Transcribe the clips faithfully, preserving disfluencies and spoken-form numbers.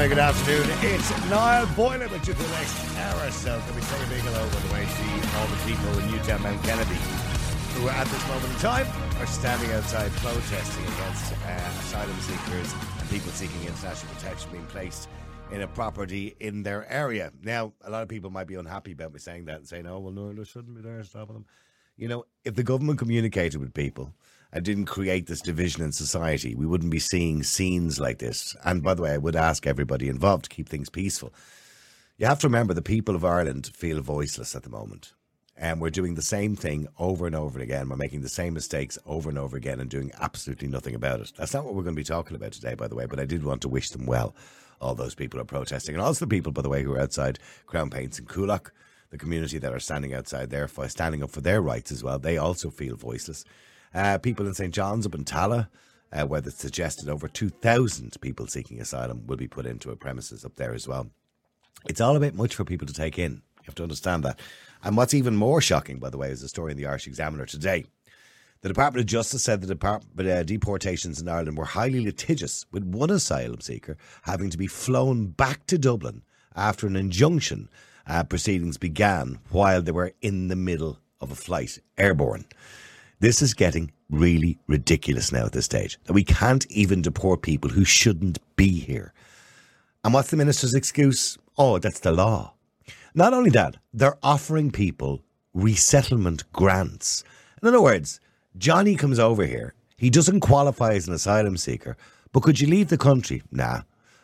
very good afternoon. It's Niall Boylan with you for the next hour or so. Can we say a big hello, by the way, to all the people in Newtown, Mount Kennedy, who at this moment in time are standing outside protesting against uh, asylum seekers and people seeking international protection being placed in a property in their area. Now, a lot of people might be unhappy about me saying that and saying, oh, well, no, there shouldn't be there stopping them. You know, if the government communicated with people and didn't create this division in society, we wouldn't be seeing scenes like this. And by the way, I would ask everybody involved to keep things peaceful. You have to remember the people of Ireland feel voiceless at the moment. And we're doing the same thing over and over again. We're making the same mistakes over and over again and doing absolutely nothing about it. That's not what we're going to be talking about today, by the way, but I did want to wish them well. All those people are protesting. And also the people, by the way, who are outside Crown Paints in Coolock, the community that are standing outside there, standing up for their rights as well. They also feel voiceless. Uh, people in Saint John's up in Tala, uh, where it's suggested over two thousand people seeking asylum will be put into a premises up there as well. It's all a bit much for people to take in. You have to understand that. And what's even more shocking, by the way, is the story in the Irish Examiner today. The Department of Justice said the Department, uh, deportations in Ireland were highly litigious, with one asylum seeker having to be flown back to Dublin after an injunction uh, proceedings began while they were in the middle of a flight, airborne. This is getting really ridiculous now at this stage, that we can't even deport people who shouldn't be here. And what's the minister's excuse? Oh, that's the law. Not only that, they're offering people resettlement grants. In other words, Johnny comes over here. He doesn't qualify as an asylum seeker, but could you leave the country? Nah.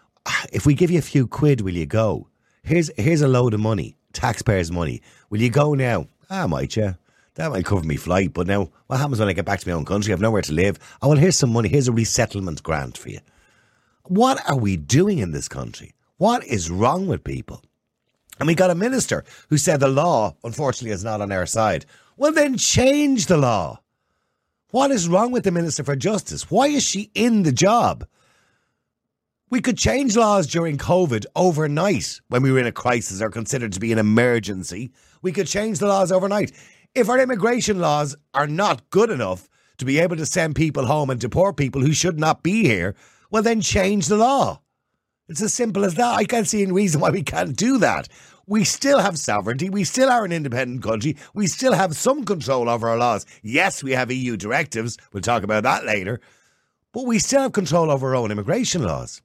If we give you a few quid, will you go? Here's here's a load of money, taxpayers' money. Will you go now? Ah, might you? That might cover me flight, but now what happens when I get back to my own country? I've nowhere to live. Oh, well, here's some money. Here's a resettlement grant for you. What are we doing in this country? What is wrong with people? And we got a minister who said the law, unfortunately, is not on our side. Well, then change the law. What is wrong with the Minister for Justice? Why is she in the job? We could change laws during COVID overnight when we were in a crisis or considered to be an emergency. We could change the laws overnight. If our immigration laws are not good enough to be able to send people home and deport people who should not be here, well, then change the law. It's as simple as that. I can't see any reason why we can't do that. We still have sovereignty. We still are an independent country. We still have some control over our laws. Yes, we have E U directives. We'll talk about that later. But we still have control over our own immigration laws.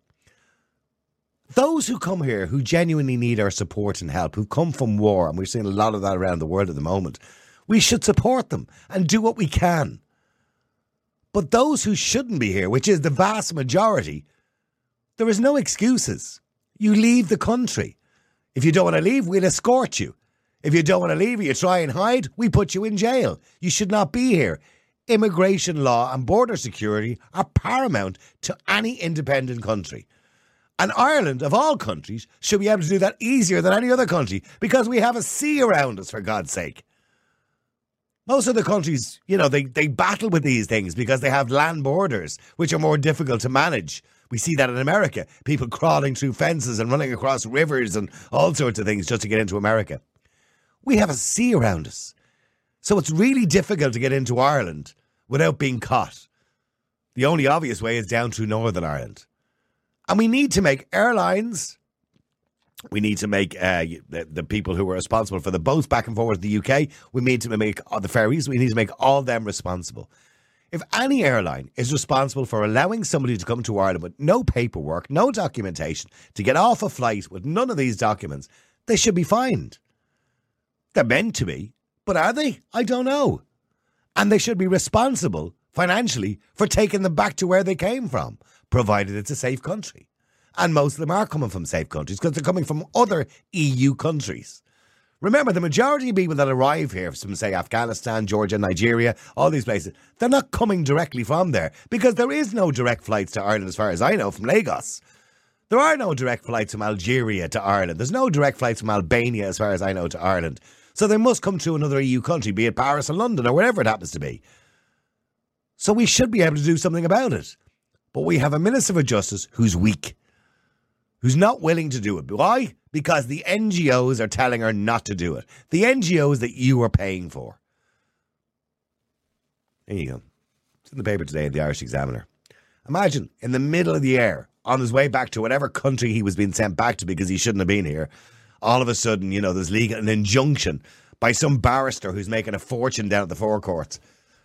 Those who come here, who genuinely need our support and help, who come from war, and we're seeing a lot of that around the world at the moment, we should support them and do what we can. But those who shouldn't be here, which is the vast majority, there is no excuses. You leave the country. If you don't want to leave, we'll escort you. If you don't want to leave or you try and hide, we put you in jail. You should not be here. Immigration law and border security are paramount to any independent country. And Ireland, of all countries, should be able to do that easier than any other country because we have a sea around us, for God's sake. Most of the countries, you know, they, they battle with these things because they have land borders, which are more difficult to manage. We see that in America. People crawling through fences and running across rivers and all sorts of things just to get into America. We have a sea around us. So it's really difficult to get into Ireland without being caught. The only obvious way is down through Northern Ireland. And we need to make airlines, we need to make uh, the, the people who are responsible for the boats back and forward to the U K, we need to make uh, the ferries, we need to make all them responsible. If any airline is responsible for allowing somebody to come to Ireland with no paperwork, no documentation, to get off a flight with none of these documents, they should be fined. They're meant to be, but are they? I don't know. And they should be responsible financially for taking them back to where they came from, provided it's a safe country. And most of them are coming from safe countries because they're coming from other E U countries. Remember, the majority of people that arrive here from, say, Afghanistan, Georgia, Nigeria, all these places, they're not coming directly from there because there is no direct flights to Ireland, as far as I know, from Lagos. There are no direct flights from Algeria to Ireland. There's no direct flights from Albania, as far as I know, to Ireland. So they must come to another E U country, be it Paris or London or wherever it happens to be. So we should be able to do something about it. But we have a Minister for Justice who's weak, who's not willing to do it. Why? Because the N G Os are telling her not to do it. The N G Os that you are paying for. There you go. It's in the paper today in the Irish Examiner. Imagine, in the middle of the air, on his way back to whatever country he was being sent back to because he shouldn't have been here, all of a sudden, you know, there's legal an injunction by some barrister who's making a fortune down at the forecourts.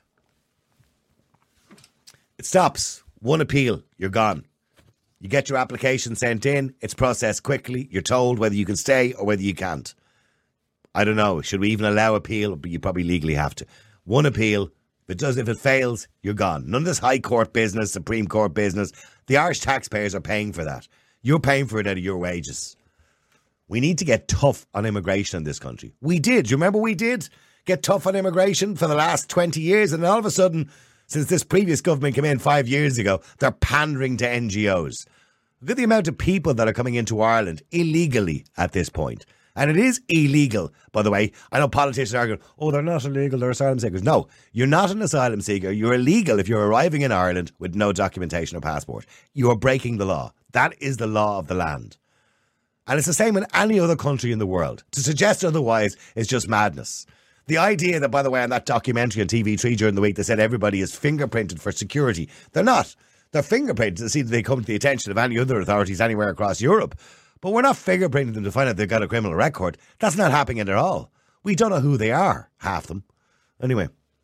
It stops. One appeal, you're gone. You get your application sent in, it's processed quickly, you're told whether you can stay or whether you can't. I don't know, should we even allow appeal? But you probably legally have to. One appeal, if it does, if it fails, you're gone. None of this High Court business, Supreme Court business. The Irish taxpayers are paying for that. You're paying for it out of your wages. We need to get tough on immigration in this country. We did. Do you remember we did get tough on immigration for the last twenty years? And all of a sudden, since this previous government came in five years ago, they're pandering to N G Os. Look at the amount of people that are coming into Ireland illegally at this point. And it is illegal, by the way. I know politicians are going, oh, they're not illegal, they're asylum seekers. No, you're not an asylum seeker. You're illegal if you're arriving in Ireland with no documentation or passport. You are breaking the law. That is the law of the land. And it's the same in any other country in the world. To suggest otherwise is just madness. The idea that, by the way, on that documentary on T V three during the week, they said everybody is fingerprinted for security. They're not. They're fingerprinted to see that they come to the attention of any other authorities anywhere across Europe. But we're not fingerprinting them to find out they've got a criminal record. That's not happening at all. We don't know who they are, half them. Anyway,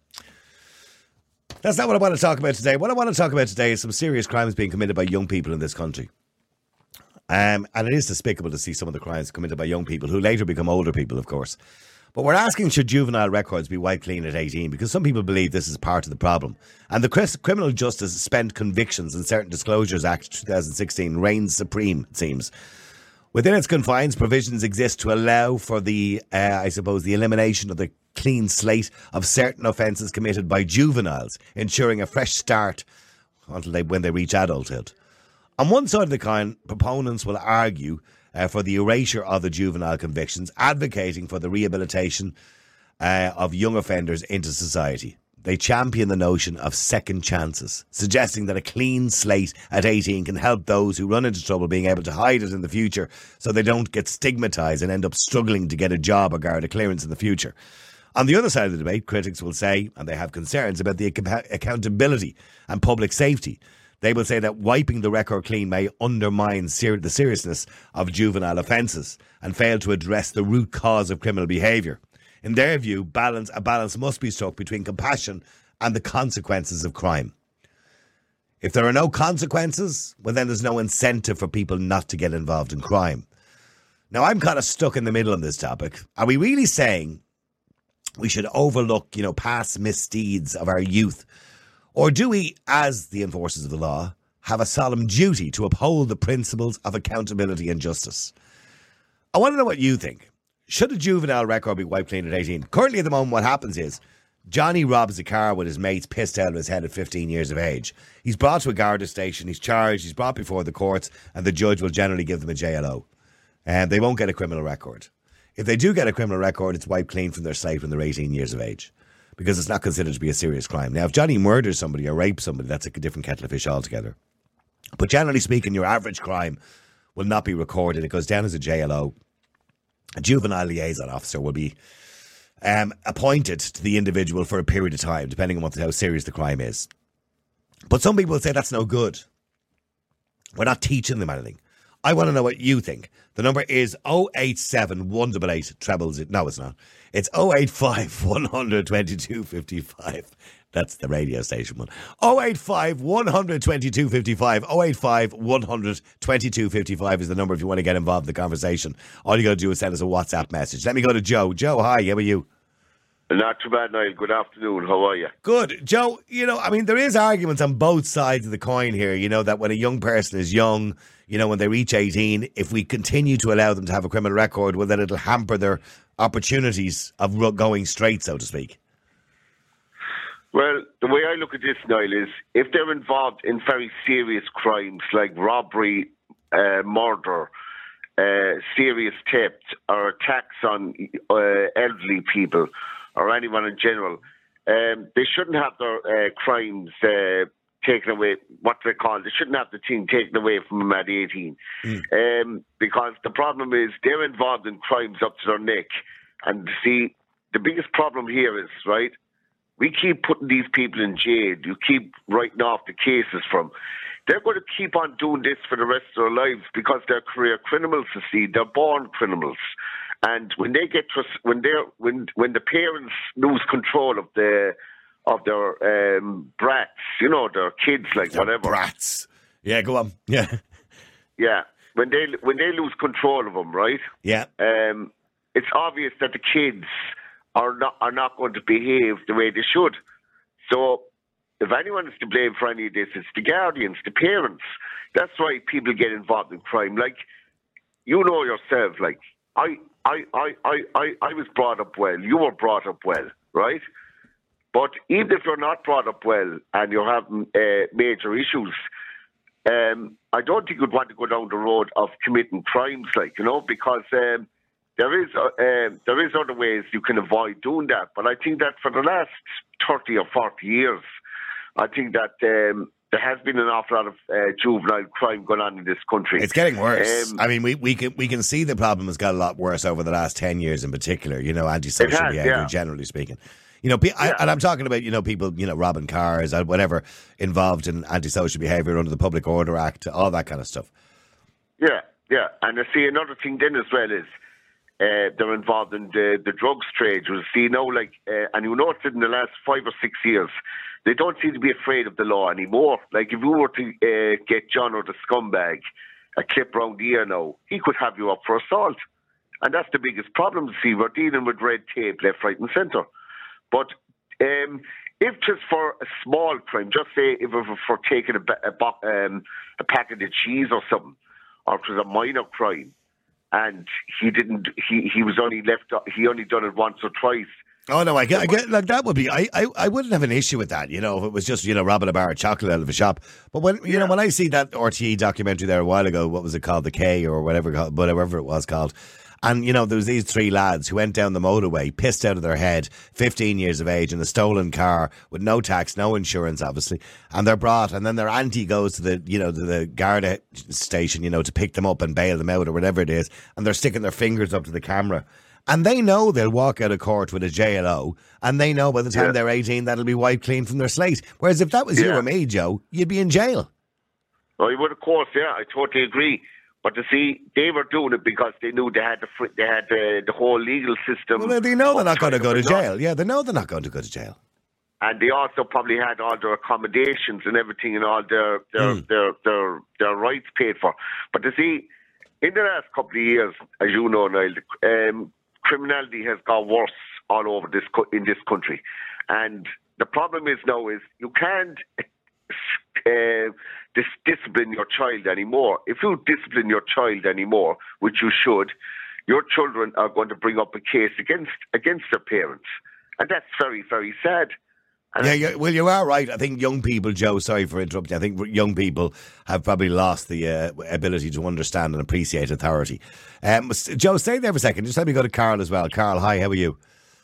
that's not what I want to talk about today. What I want to talk about today is some serious crimes being committed by young people in this country. Um, and it is despicable to see some of the crimes committed by young people who later become older people, of course. But we're asking, should juvenile records be wiped clean at eighteen? Because some people believe this is part of the problem. And the Criminal Justice Spent Convictions and Certain Disclosures Act twenty sixteen reigns supreme, it seems. Within its confines, provisions exist to allow for the, uh, I suppose, the elimination of the clean slate of certain offences committed by juveniles, ensuring a fresh start until they, when they reach adulthood. On one side of the coin, proponents will argue uh, for the erasure of the juvenile convictions, advocating for the rehabilitation uh, of young offenders into society. They champion the notion of second chances, suggesting that a clean slate at eighteen can help those who run into trouble being able to hide it in the future so they don't get stigmatised and end up struggling to get a job or guard a clearance in the future. On the other side of the debate, critics will say, and they have concerns about the ac- accountability and public safety. They will say that wiping the record clean may undermine ser- the seriousness of juvenile offences and fail to address the root cause of criminal behaviour. In their view, balance a balance must be struck between compassion and the consequences of crime. If there are no consequences, well then there's no incentive for people not to get involved in crime. Now I'm kind of stuck in the middle on this topic. Are we really saying we should overlook, you know, past misdeeds of our youth? Or do we, as the enforcers of the law, have a solemn duty to uphold the principles of accountability and justice? I want to know what you think. Should a juvenile record be wiped clean at eighteen? Currently at the moment what happens is Johnny robs a car with his mates pissed out of his head at fifteen years of age. He's brought to a Garda station, he's charged, he's brought before the courts, and the judge will generally give them a J L O. And they won't get a criminal record. If they do get a criminal record, it's wiped clean from their slate when they're eighteen years of age, because it's not considered to be a serious crime. Now, if Johnny murders somebody or rapes somebody, that's a different kettle of fish altogether. But generally speaking, your average crime will not be recorded. It goes down as a J L O. A juvenile liaison officer will be um, appointed to the individual for a period of time, depending on what, how serious the crime is. But some people say that's no good. We're not teaching them anything. I want to know what you think. The number is oh eight seven, one eight eight, trebles it. No, it's not. It's oh eight five, one hundred, twenty-two fifty-five. That's the radio station one. oh eight five, one hundred, twenty-two fifty-five. oh eight five, one hundred, twenty-two fifty-five is the number if you want to get involved in the conversation. All you got to do is send us a WhatsApp message. Let me go to Joe. Joe, hi, how are you? Not too bad, Niall. Good afternoon. How are you? Good. Joe, you know, I mean, there is arguments on both sides of the coin here, you know, that when a young person is young, you know, when they reach eighteen, if we continue to allow them to have a criminal record, well, then it'll hamper their opportunities of going straight, so to speak. Well, the way I look at this, Niall, is if they're involved in very serious crimes like robbery, uh, murder, uh, serious theft, or attacks on uh, elderly people, or anyone in general, um, they shouldn't have their uh, crimes uh, taken away, what they call, they shouldn't have the thing taken away from them at eighteen. Mm. Um, because the problem is they're involved in crimes up to their neck. And see, the biggest problem here is, right, we keep putting these people in jail. You keep writing off the cases from. they're going to keep on doing this for the rest of their lives because they're career criminals. You see, they're born criminals, and when they get to, when they when when the parents lose control of the of their um, brats, you know, their kids, like They're whatever brats. Yeah, go on. Yeah, yeah. When they when they lose control of them, right? yeah. Um, it's obvious that the kids are not are not going to behave the way they should. So, if anyone is to blame for any of this, it's the guardians, the parents. That's why people get involved in crime. Like, you know yourself, like, I, I, I, I, I, I was brought up well. You were brought up well, right? But even if you're not brought up well and you're having uh, major issues, um, I don't think you'd want to go down the road of committing crimes, like, you know, because um, there is uh, um, there is other ways you can avoid doing that. But I think that for the last thirty or forty years, I think that um, there has been an awful lot of uh, juvenile crime going on in this country. It's getting worse. Um, I mean, we, we can we can see the problem has got a lot worse over the last ten years in particular, you know, antisocial has, behaviour, yeah. generally speaking. You know, pe- I, Yeah. and I'm talking about, you know, people, you know, robbing cars or whatever, involved in antisocial behaviour under the Public Order Act, all that kind of stuff. Yeah, yeah. And I see another thing then as well is uh, they're involved in the, the drugs trade. You see now, like, uh, and you notice in the last five or six years, they don't seem to be afraid of the law anymore. Like, if you were to uh, get John or the scumbag a clip round the ear now, he could have you up for assault. And that's the biggest problem. See, we're dealing with red tape left, right and centre. But um, if just for a small crime, just say if it was for taking a, ba- a, bo- um, a packet of cheese or something, or if it was a minor crime, and he didn't, he, he was only left, he only done it once or twice. Oh no, I get, I get, like that would be, I, I, I wouldn't have an issue with that, you know, if it was just, you know, robbing a bar of chocolate out of a shop. But when, you Yeah. know, when I see that R T E documentary there a while ago, what was it called, The K or whatever, whatever it was called, and you know, there was these three lads who went down the motorway, pissed out of their head, fifteen years of age, in a stolen car with no tax, no insurance, obviously, and they're brought, and then their auntie goes to the, you know, to the Garda station, you know, to pick them up and bail them out or whatever it is, and they're sticking their fingers up to the camera. And they know they'll walk out of court with a J L O, and they know by the time Yeah. they're eighteen that'll be wiped clean from their slate. Whereas if that was you Yeah. or me, Joe, you'd be in jail. Oh, you would, of course, yeah, I totally agree. But to see, they were doing it because they knew they had the fr- they had the, the whole legal system. Well, they know they're not up going to go to tight up. jail. Yeah, they know they're not going to go to jail. And they also probably had all their accommodations and everything and all their their, Mm. their, their, their rights paid for. But to see, in the last couple of years, as you know, Niall, um, criminality has got worse all over this co- in this country. And the problem is now is you can't uh, dis- discipline your child anymore. If you discipline your child anymore, which you should, your children are going to bring up a case against against their parents. And that's very, very sad. And Yeah, yeah, well, you are right. I think young people, Joe, sorry for interrupting, I think young people have probably lost the uh, ability to understand and appreciate authority. Um, s- Joe, stay there for a second. Just let me go to Carl as well. Carl, hi, how are you?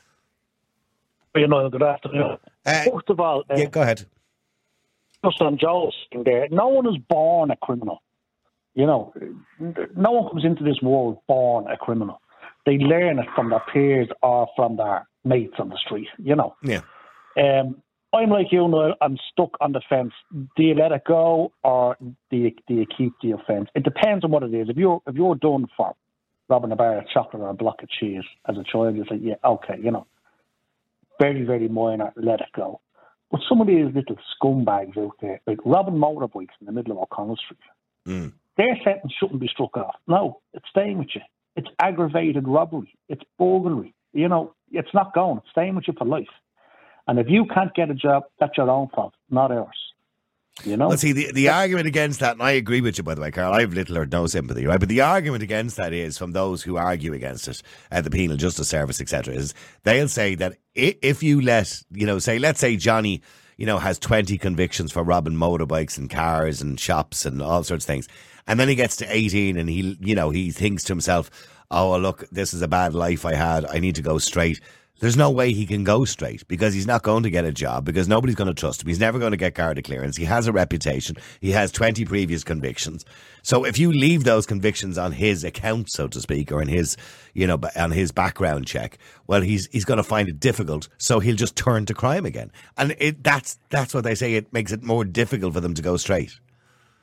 You know, good afternoon. Uh, First of all, uh, Yeah, go ahead. just on Joe's thing there, no one is born a criminal. You know, no one comes into this world born a criminal. They learn it from their peers or from their mates on the street, you know. Yeah. Um, I'm like you, Noel. I'm stuck on the fence. Do you let it go or do you, do you keep the offence? It depends on what it is. If you're if you're done for robbing a bar of chocolate or a block of cheese as a child, you say, yeah, okay, you know, very, very minor, let it go. But some of these little scumbags out there, like robbing motorbikes in the middle of O'Connell Street, Mm. their sentence shouldn't be struck off. No, it's staying with you. It's aggravated robbery. It's burglary. You know, it's not going. It's staying with you for life. And if you can't get a job, that's your own fault, not ours. You know? Well, see, the, the argument against that, and I agree with you, by the way, Carl, I have little or no sympathy, right? But the argument against that is, from those who argue against it, uh, the Penal Justice Service, et cetera, is they'll say that i- if you let, you know, say, let's say Johnny, you know, has twenty convictions for robbing motorbikes and cars and shops and all sorts of things, and then he gets to eighteen and he, you know, he thinks to himself, oh, well, look, this is a bad life I had, I need to go straight. There's no way he can go straight because he's not going to get a job, because nobody's going to trust him. He's never going to get Garda clearance. He has a reputation. He has twenty previous convictions. So if you leave those convictions on his account, so to speak, or in his, you know, on his background check, well, he's he's going to find it difficult. So he'll just turn to crime again. And it, that's that's what they say. It makes it more difficult for them to go straight.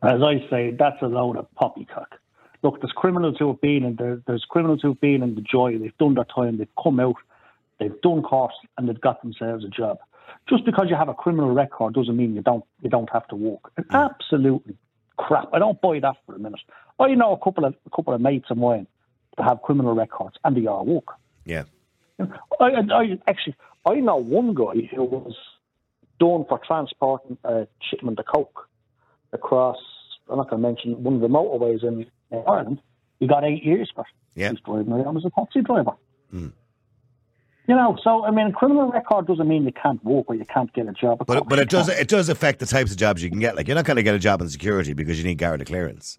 As I say, that's a load of poppycock. Look, there's criminals who have been in there, there's criminals who have been in the joy, they've done their time, they've come out, they've done course, and they've got themselves a job. Just because you have a criminal record doesn't mean you don't you don't have to work. It's absolutely crap. I don't buy that for a minute. I know a couple of a couple of mates of mine that have criminal records and they all work. Yeah. I, I, I actually I know one guy who was done for transporting a shipment of coke across. I'm not going to mention one of the motorways in, in Ireland. He got eight years for it. Yeah. He's driving around as a taxi driver. Mm. You know, so I mean, a criminal record doesn't mean you can't work or you can't get a job. But but it does it does affect the types of jobs you can get. Like you're not going to get a job in security because you need Garda clearance.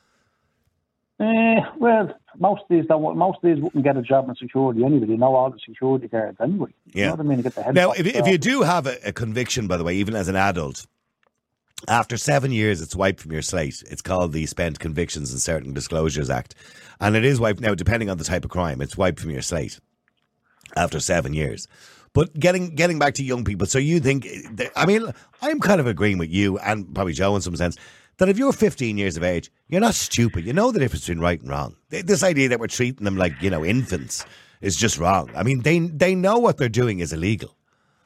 Uh, well, most of these don't. Most of these wouldn't get a job in security anyway. They know all the security guards anyway. You Yeah. know what I mean? Get the head now, if if you do have a, a conviction, by the way, even as an adult, after seven years, it's wiped from your slate. It's called the Spent Convictions and Certain Disclosures Act, and it is wiped now. Depending on the type of crime, it's wiped from your slate after seven years. But getting getting back to young people, so you think, I mean, I'm kind of agreeing with you and probably Joe in some sense, that if you're fifteen years of age, you're not stupid. You know the difference between right and wrong. This idea that we're treating them like, you know, infants is just wrong. I mean, they they know what they're doing is illegal.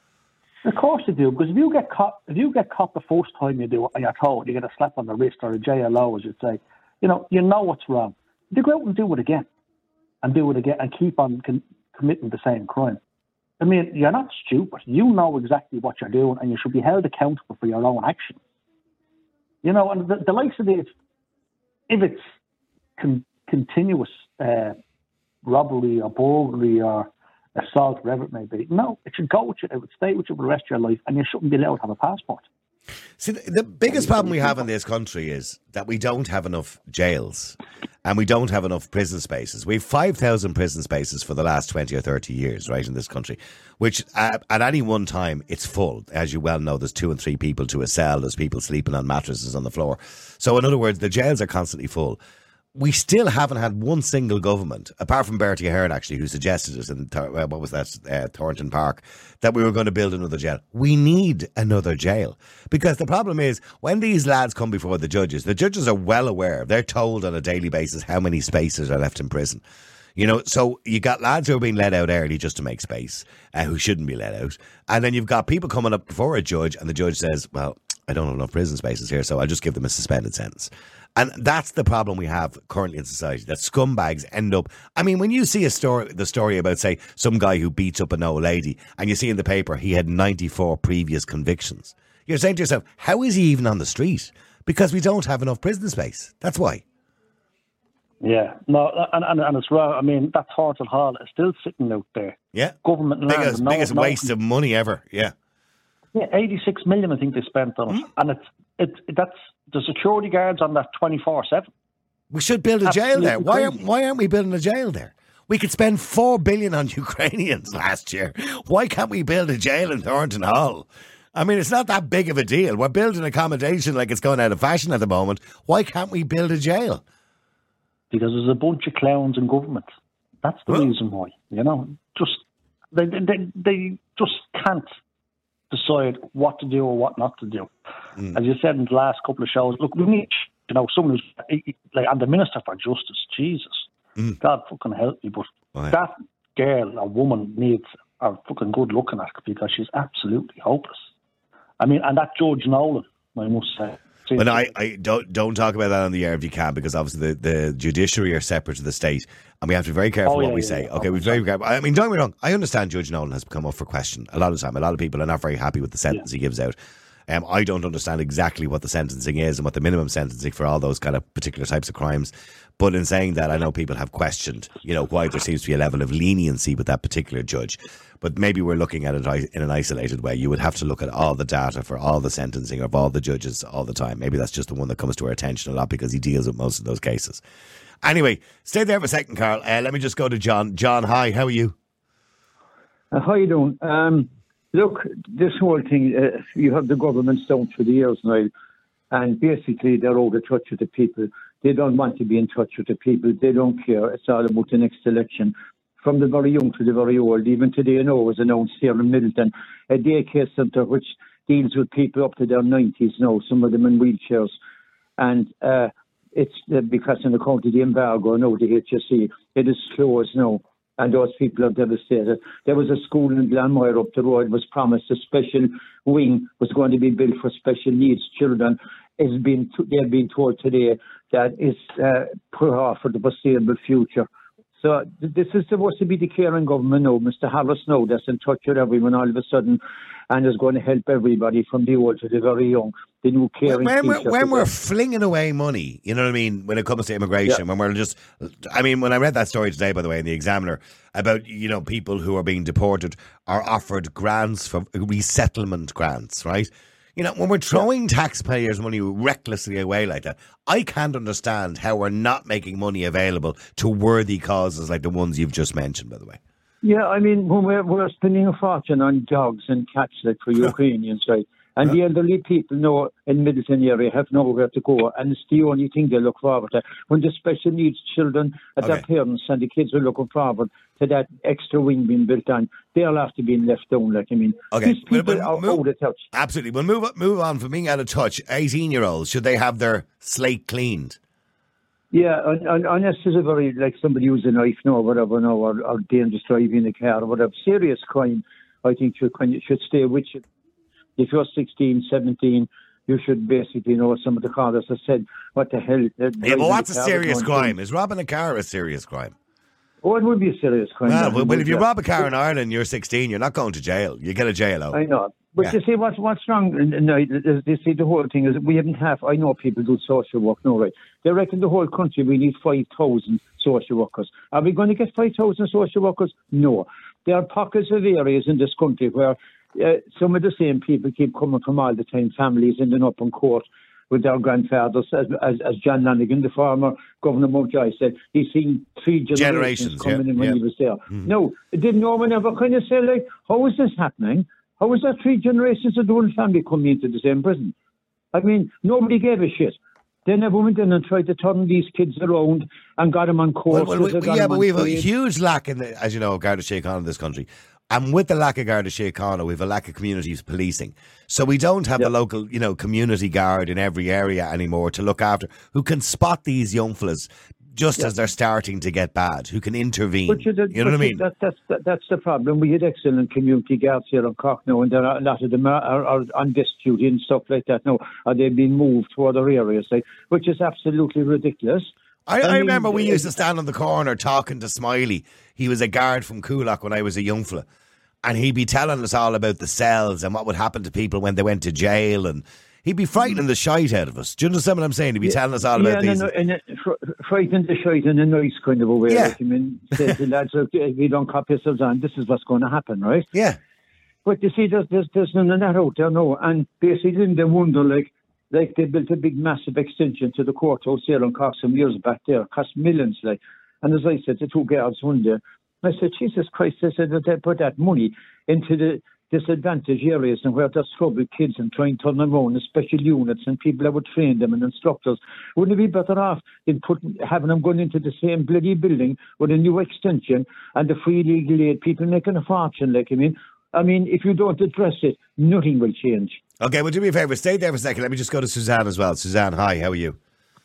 Of course you do, because if you get caught, if you get caught the first time you do it and you're told you get a slap on the wrist or a J L O, as you'd say, you know, you know what's wrong. You go out and do it again, and do it again, and keep on con- committing the same crime. I mean, you're not stupid. You know exactly what you're doing, and you should be held accountable for your own actions. You know, and the, the likes of this, if it's con- continuous uh, robbery or burglary or assault, whatever it may be, no, it should go with you. It would stay with you for the rest of your life, and you shouldn't be allowed to have a passport. See, the, the biggest problem we have in this country is that we don't have enough jails and we don't have enough prison spaces. We have five thousand prison spaces for the last twenty or thirty years, right, in this country, which uh, at any one time, it's full. As you well know, there's two and three people to a cell. There's people sleeping on mattresses on the floor. So in other words, the jails are constantly full. We still haven't had one single government, apart from Bertie Ahern, actually, who suggested it in, uh, what was that, uh, Thornton Park, that we were going to build another jail. We need another jail. Because the problem is, when these lads come before the judges, the judges are well aware, they're told on a daily basis how many spaces are left in prison. You know, so you got lads who are being let out early just to make space, uh, who shouldn't be let out. And then you've got people coming up before a judge, and the judge says, well, I don't have enough prison spaces here, so I'll just give them a suspended sentence. And that's the problem we have currently in society, that scumbags end up... I mean, when you see a story, the story about, say, some guy who beats up an old lady, and you see in the paper he had ninety-four previous convictions, you're saying to yourself, how is he even on the street? Because we don't have enough prison space. That's why. Yeah, no, and, and, and it's wrong. I mean, that Thornton Hall is still sitting out there. Yeah. Government land. Biggest, no, biggest no, waste of money ever, yeah. Yeah, eighty-six million I think they spent on it. Mm. And it's, it, that's the security guards on that twenty-four seven. We should build a Absolutely jail there. Why aren't, crazy. why aren't we building a jail there? We could spend four billion on Ukrainians last year. Why can't we build a jail in Thornton Hall? I mean, it's not that big of a deal. We're building accommodation like it's going out of fashion at the moment. Why can't we build a jail? Because there's a bunch of clowns in government. That's the well, reason why. You know, just they, they they just can't decide what to do or what not to do. Mm. As you said in the last couple of shows, look, we need, you know, someone who's like, and the Minister for Justice, Jesus, mm. God fucking help me, but oh, yeah. that girl, a woman, needs a fucking good looking at because she's absolutely hopeless. I mean, and that Judge Nolan, I must say. But no, I, I don't don't talk about that on the air if you can, because obviously the, the judiciary are separate to the state, and we have to be very careful oh, yeah, what we yeah, say. Yeah, okay, we're very careful. I mean, don't get me wrong. I understand Judge Nolan has come up for question a lot of the time. A lot of people are not very happy with the sentence yeah. he gives out. Um, I don't understand exactly what the sentencing is and what the minimum sentencing for all those kind of particular types of crimes. But in saying that, I know people have questioned, you know, why there seems to be a level of leniency with that particular judge. But maybe we're looking at it in an isolated way. You would have to look at all the data for all the sentencing of all the judges all the time. Maybe that's just the one that comes to our attention a lot because he deals with most of those cases. Anyway, stay there for a second, Carl. Uh, let me just go to John. John, hi, how are you? Uh, how are you doing? Um, look, this whole thing, uh, you have the governments down through the years now, and basically they're out of touch with the people. They don't want to be in touch with the people. They don't care. It's all about the next election. From the very young to the very old, even today, you know, was announced here in Middleton, a daycare centre which deals with people up to their nineties now, some of them in wheelchairs. and uh, it's uh, because in the county the embargo, no, the H S E, it is closed now. And those people are devastated. There was a school in Glanmire up the road, was promised a special wing was going to be built for special needs children. It's been, they've been told today that it's uh, put off for the foreseeable future. So this is supposed to be the caring government now. Mister Harris now that's in touch with everyone all of a sudden and is going to help everybody from the old to the very young. The new caring When, when, teacher. when we're flinging away money, you know what I mean, when it comes to immigration, Yeah. when we're just, I mean, when I read that story today, by the way, in the Examiner, about, you know, people who are being deported are offered grants for resettlement grants, right? You know, when we're throwing taxpayers' money recklessly away like that, I can't understand how we're not making money available to worthy causes like the ones you've just mentioned, by the way. Yeah, I mean, when we're, we're spending a fortune on dogs and cats like for Ukrainians, right? And the elderly people know in Middleton area have nowhere to go, and it's the only thing they look forward to. When the special needs children, uh, Okay. their parents and the kids are looking forward to that extra wing being built on, they'll have to be left down. Like I mean, Okay. these people Well, well, are move- out of touch. Absolutely. We'll move, move on from being out of touch. eighteen-year-olds, should they have their slate cleaned? Yeah, un, un, unless there's a very like somebody using a knife, no, or whatever, no, or, or dangerous driving a car, or whatever serious crime, I think should should stay with you. If you're sixteen, seventeen, you should basically know some of the callers have said, what the hell? Yeah, but what's a serious crime? Is robbing a car a serious crime? Oh, it would be a serious crime. Well, yeah, well, well if you yeah. rob a car in Ireland, you're sixteen, you're not going to jail. You get a jail out. I know. But Yeah. you see, what's, what's wrong? No, you see, the whole thing is we haven't half. I know people do social work, no, right? They reckon the whole country we need five thousand social workers. Are we going to get five thousand social workers? No. There are pockets of areas in this country where uh, some of the same people keep coming from all the time, families ending up in court with their grandfathers, as, as, as John Lanigan, the former governor of Mountjoy, said, he's seen three generations, Generations, coming yeah, in when yeah. he was there. No, didn't no one ever kind of say, like, how is this happening? How is that three generations of the whole family coming into the same prison? I mean, nobody gave a shit. They never went in and tried to turn these kids around and got them on Well, courses. well, we, or got yeah, them but on we have a trade. huge lack, in the, as you know, of Garda Síochána in this country. And with the lack of Garda Síochána, we have a lack of community policing. So we don't have Yeah. the local, you know, community guard in every area anymore to look after, who can spot these young fellas just as they're starting to get bad, who can intervene. But you, did, you know but what I you- mean? That, that's, that, that's the problem. We had excellent community guards here in Cork now, and there are, a lot of them are, are, are on desk duty and stuff like that now, or they've been moved to other areas, like, which is absolutely ridiculous. I, I, I mean, remember we uh, used to stand on the corner talking to Smiley. He was a guard from Coolock when I was a young fella. And he'd be telling us all about the cells and what would happen to people when they went to jail. And he'd be frightening the shite out of us. Do you understand what I'm saying? He'd be telling us all yeah, about no, these. no, and, uh, fr- frightened the shite in a nice kind of a way. Yeah. Like, I mean, say to lads, okay, if you don't cop yourselves on, this is what's going to happen, right? Yeah. But you see, there's, there's, there's none of that out there, no. And basically, they wonder, like, like they built a big, massive extension to the courthouse here in Cork some years back there, cost millions, like. And as I said to two guards one day, I said, Jesus Christ, I said that they put that money into the disadvantaged areas and where there's troubled kids and trying to turn them around in special units and people that would train them and instructors. Wouldn't it be better off than putting, having them going into the same bloody building with a new extension and the free legal aid, people making a fortune, like, I mean, I mean, if you don't address it, nothing will change. Okay, well, do me a favour. Stay there for a second. Let me just go to Suzanne as well. Suzanne, hi. How are you?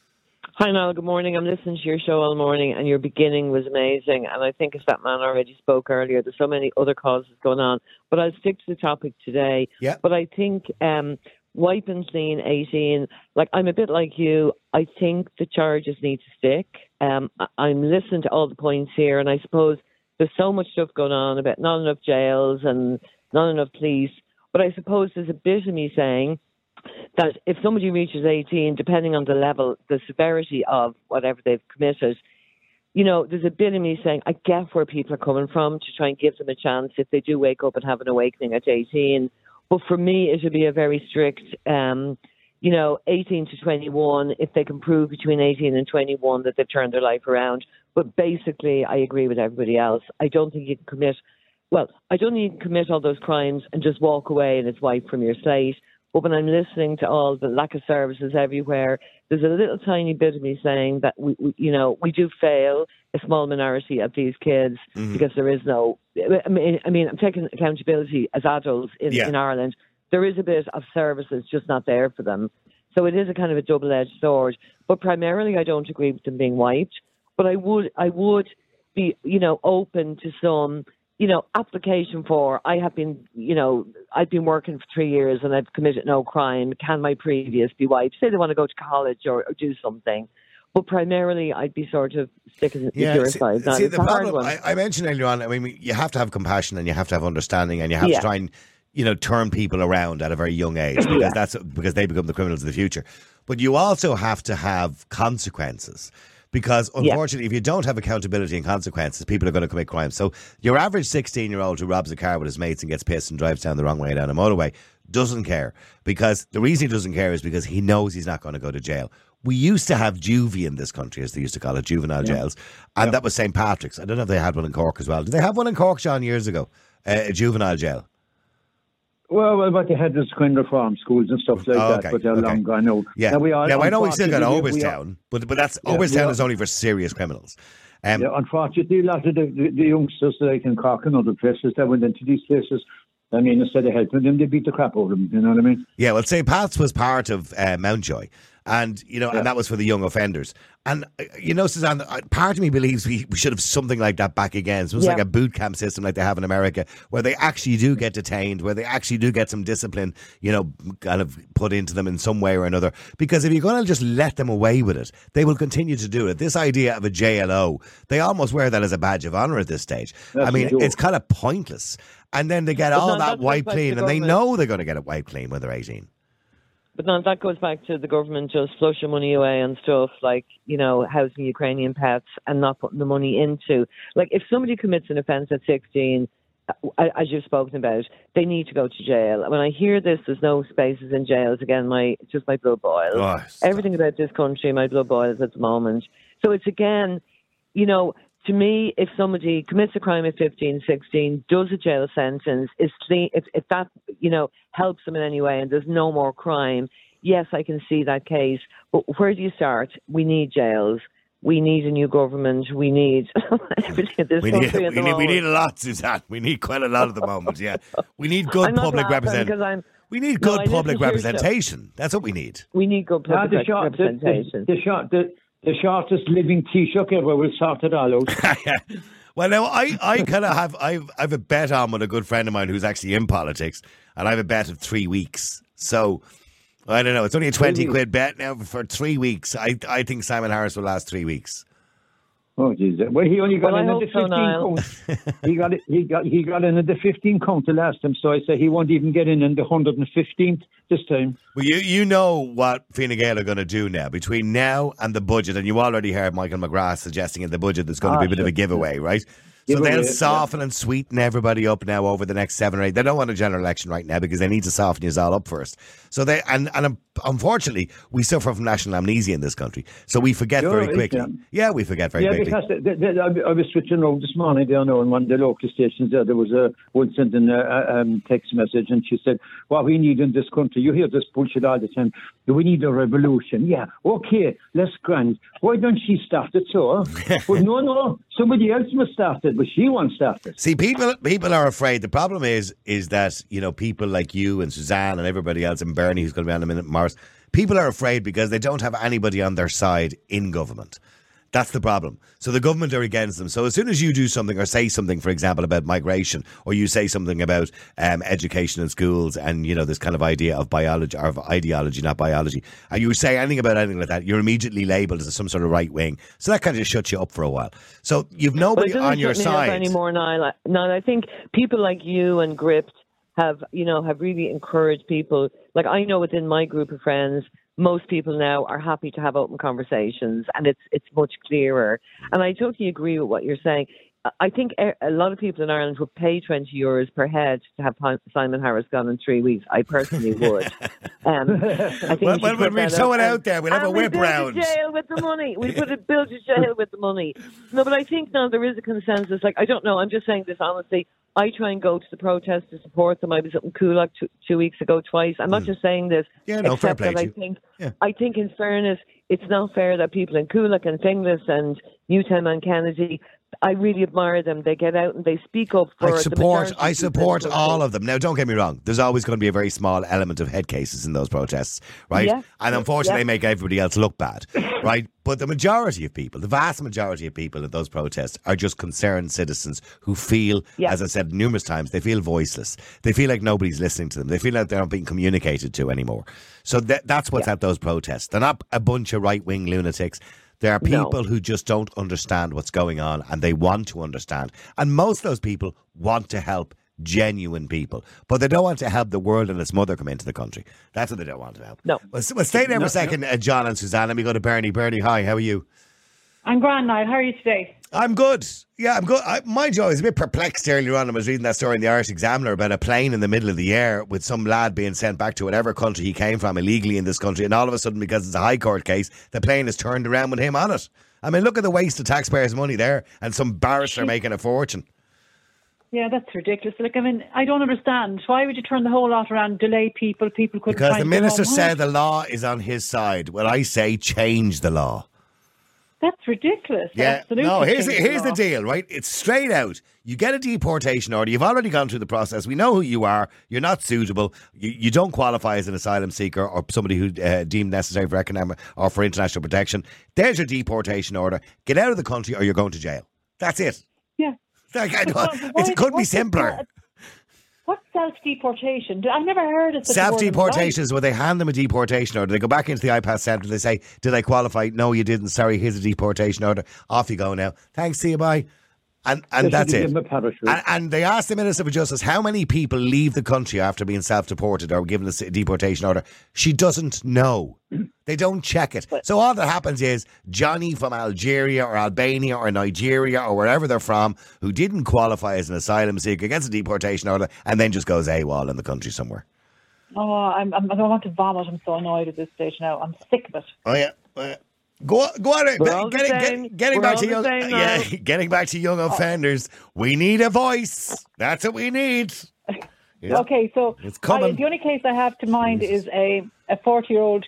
Hi, Niall. Good morning. I'm listening to your show all morning, and your beginning was amazing. And I think, as that man already spoke earlier, there's so many other causes going on. But I'll stick to the topic today. Yeah. But I think um, wiping clean eighteen, like, I'm a bit like you. I think the charges need to stick. Um, I- I'm listening to all the points here, and I suppose there's so much stuff going on about not enough jails and not enough police. But I suppose there's a bit of me saying that if somebody reaches eighteen, depending on the level, the severity of whatever they've committed, you know, there's a bit of me saying, I get where people are coming from to try and give them a chance if they do wake up and have an awakening at eighteen. But for me, it would be a very strict, um, you know, eighteen to twenty-one, if they can prove between eighteen and twenty-one that they've turned their life around. But basically, I agree with everybody else. I don't think you can commit, well, I don't think you can commit all those crimes and just walk away and it's wiped from your slate. But when I'm listening to all the lack of services everywhere, there's a little tiny bit of me saying that, we, we you know, we do fail a small minority of these kids Mm-hmm. because there is no, I mean, I mean, I'm taking accountability as adults in, Yeah. in Ireland. There is a bit of services just not there for them. So it is a kind of a double-edged sword. But primarily, I don't agree with them being wiped. But I would, I would be, you know, open to some, you know, application for. I have been, you know, I've been working for three years and I've committed no crime. Can my previous be wiped? Say they want to go to college or, or do something. But primarily, I'd be sort of sticking with yeah, your see, side. Now, see, it's the a hard problem, one. I, I mentioned earlier on, I mean, you have to have compassion and you have to have understanding and you have Yeah. to try and, you know, turn people around at a very young age because Yeah. that's because they become the criminals of the future. But you also have to have consequences. Because unfortunately, yeah. if you don't have accountability and consequences, people are going to commit crimes. So your average sixteen-year-old who robs a car with his mates and gets pissed and drives down the wrong way down a motorway doesn't care. Because the reason he doesn't care is because he knows he's not going to go to jail. We used to have juvie in this country, as they used to call it, juvenile yeah. jails. And yeah. that was Saint Patrick's. I don't know if they had one in Cork as well. Did they have one in Cork, John, years ago? Uh, a juvenile jail? Well, well, what they had was kind of reform schools and stuff like oh, okay. that, but they're okay. long gone now. Yeah, now, we are, now I know we still got Oberstown, Oberstown, but but that's yeah, Oberstown are, is only for serious criminals. Um, yeah, unfortunately, a lot of the, the, the youngsters that I can Cork and other places that went into these places, I mean, instead of helping them, they beat the crap out of them. You know what I mean? Yeah, well, Saint Pat's was part of uh, Mountjoy. And, you know, yeah. and that was for the young offenders. And, uh, you know, Suzanne, part of me believes we, we should have something like that back again. So it's yeah. like a boot camp system like they have in America, where they actually do get detained, where they actually do get some discipline, you know, kind of put into them in some way or another. Because if you're going to just let them away with it, they will continue to do it. This idea of a J L O, they almost wear that as a badge of honour at this stage. That's I mean, true. It's kind of pointless. And then they get but all no, that wiped clean, the and they know they're going to get it wiped clean when they're eighteen. But no, that goes back to the government just flushing money away and stuff like, you know, housing Ukrainian pets and not putting the money into. Like, if somebody commits an offence at sixteen, as you've spoken about, they need to go to jail. When I hear this, there's no spaces in jails. Again, my just my blood boils. Oh, Everything about this country, my blood boils at the moment. So it's, again, you know, to me, if somebody commits a crime at fifteen, sixteen, does a jail sentence, is if, if that, you know, helps them in any way and there's no more crime, yes, I can see that case. But where do you start? We need jails. We need a new government. We need everything at this we country need, at the we, need, moment. we need a lot, Suzanne. We need quite a lot at the moment, yeah. We need good public representation. We need good no, public representation. That's what we need. We need good public ah, the short, representation. The, the, the, short, the, the shortest living Taoiseach ever will sort it all out. Well, now, I, I kind of have I've, I've a bet on with a good friend of mine who's actually in politics, and I have a bet of three weeks. So, I don't know. It's only a twenty quid bet now for three weeks. I I think Simon Harris will last three weeks. Oh, Jesus. Well, he only got well, in at the fifteen so, count. he got it, he got he got in at the fifteen count the last time, so I say he won't even get in in the one hundred fifteenth this time. Well, you you know what Fine Gael are going to do now between now and the budget, and you already heard Michael McGrath suggesting in the budget there's going ah, to be a bit sure. of a giveaway, right? So they'll away, soften yeah. and sweeten everybody up now over the next seven or eight. They don't want a general election right now because they need to soften you all up first. So they and and unfortunately we suffer from national amnesia in this country, so we forget sure, very quickly. Yeah. yeah, we forget very yeah, quickly. Yeah, because the, the, I was switching over this morning down there on one of the local stations. There, there was a one sending a, a um, text message, and she said, "What we need in this country, you hear this bullshit all the time. We need a revolution." Yeah, okay, let's grand. Why don't she start it? So, well, no, no, somebody else must start it, but she won't start it. See, people people are afraid. The problem is is that, you know, people like you and Suzanne and everybody else and Bernie, who's going to be on in a minute, Morris, people are afraid because they don't have anybody on their side in government. That's the problem. So the government are against them. So as soon as you do something or say something, for example, about migration, or you say something about um, education in schools and, you know, this kind of idea of biology, or of ideology, not biology, and you say anything about anything like that, you're immediately labelled as some sort of right wing. So that kind of just shuts you up for a while. So you've nobody on your side anymore now. Now, I think people like you and Gript have, you know, have really encouraged people. Like, I know within my group of friends, most people now are happy to have open conversations, and it's it's much clearer. And I totally agree with what you're saying. I think a lot of people in Ireland would pay twenty euros per head to have Simon Harris gone in three weeks. I personally would. Um, I think well, we well, we'll throw it out there. We'll have a whip round. We'll jail with the money. We'll put a build a jail with the money. No, but I think now there is a consensus. Like, I don't know. I'm just saying this honestly. I try and go to the protest to support them. I was up in Coolock two, two weeks ago twice. I'm not mm. just saying this. Yeah, no, fair play that I think, yeah. I think in fairness, it's not fair that people in Coolock and Finglas and Newtown and Kennedy I really admire them. They get out and they speak up for I the support. majority I of people support in the all country. of them. Now, don't get me wrong. There's always going to be a very small element of head cases in those protests, right? Yeah. And unfortunately, Yeah. they make everybody else look bad, right? But the majority of people, the vast majority of people at those protests, are just concerned citizens who feel, Yeah. as I said numerous times, they feel voiceless. They feel like nobody's listening to them. They feel like they're not being communicated to anymore. So that, that's what's Yeah. at those protests. They're not a bunch of right wing lunatics. There are No. people who just don't understand what's going on, and they want to understand. And most of those people want to help genuine people, but they don't want to help the world and its mother come into the country. That's what they don't want to help. No. Well, s- well stay there for No, a second, uh, John and Suzanne. Let me go to Bernie. Bernie, hi, how are you? I'm grand, Niall. How are you today? I'm good. Yeah, I'm good. I, mind you, I was a bit perplexed earlier on. I was reading that story in the Irish Examiner about a plane in the middle of the air with some lad being sent back to whatever country he came from illegally in this country, and all of a sudden, because it's a High Court case, the plane is turned around with him on it. I mean, look at the waste of taxpayers' money there, and some barrister making a fortune. Yeah, that's ridiculous. Like, I mean, I don't understand. Why would you turn the whole lot around, delay people? People couldn't Because try the and get minister home. said the law is on his side. Well, I say change the law. That's ridiculous. Yeah, Absolutely. no, here's the, change here's the law. deal, right? It's straight out. You get a deportation order. You've already gone through the process. We know who you are. You're not suitable. You, you don't qualify as an asylum seeker or somebody who uh, deemed necessary for economic or for international protection. There's your deportation order. Get out of the country or you're going to jail. That's it. Yeah. Like, I But know, why- it why- could be what's the- simpler. What's self-deportation? I never heard of such a word in my life. Self-deportation is where they hand them a deportation order. They go back into the I P A S centre. They say, did I qualify? No, you didn't. Sorry, here's a deportation order. Off you go now. Thanks, see you, bye. And, and They that's should it. give them a parachute. And, and they asked the Minister for Justice how many people leave the country after being self-deported or given a s- deportation order. She doesn't know. They don't check it. So all that happens is Johnny from Algeria or Albania or Nigeria or wherever they're from who didn't qualify as an asylum seeker gets a deportation order and then just goes AWOL in the country somewhere. Oh, I'm, I'm, I don't want to vomit. I'm so annoyed at this stage now. I'm sick of it. Oh yeah. Uh, Go, go on. We're all the Getting, same. get, getting We're back all to the young, same now. yeah, getting back to young offenders. We need a voice. That's what we need. Yeah. Okay, so It's coming. I, the only case I have to mind is a a forty-year-old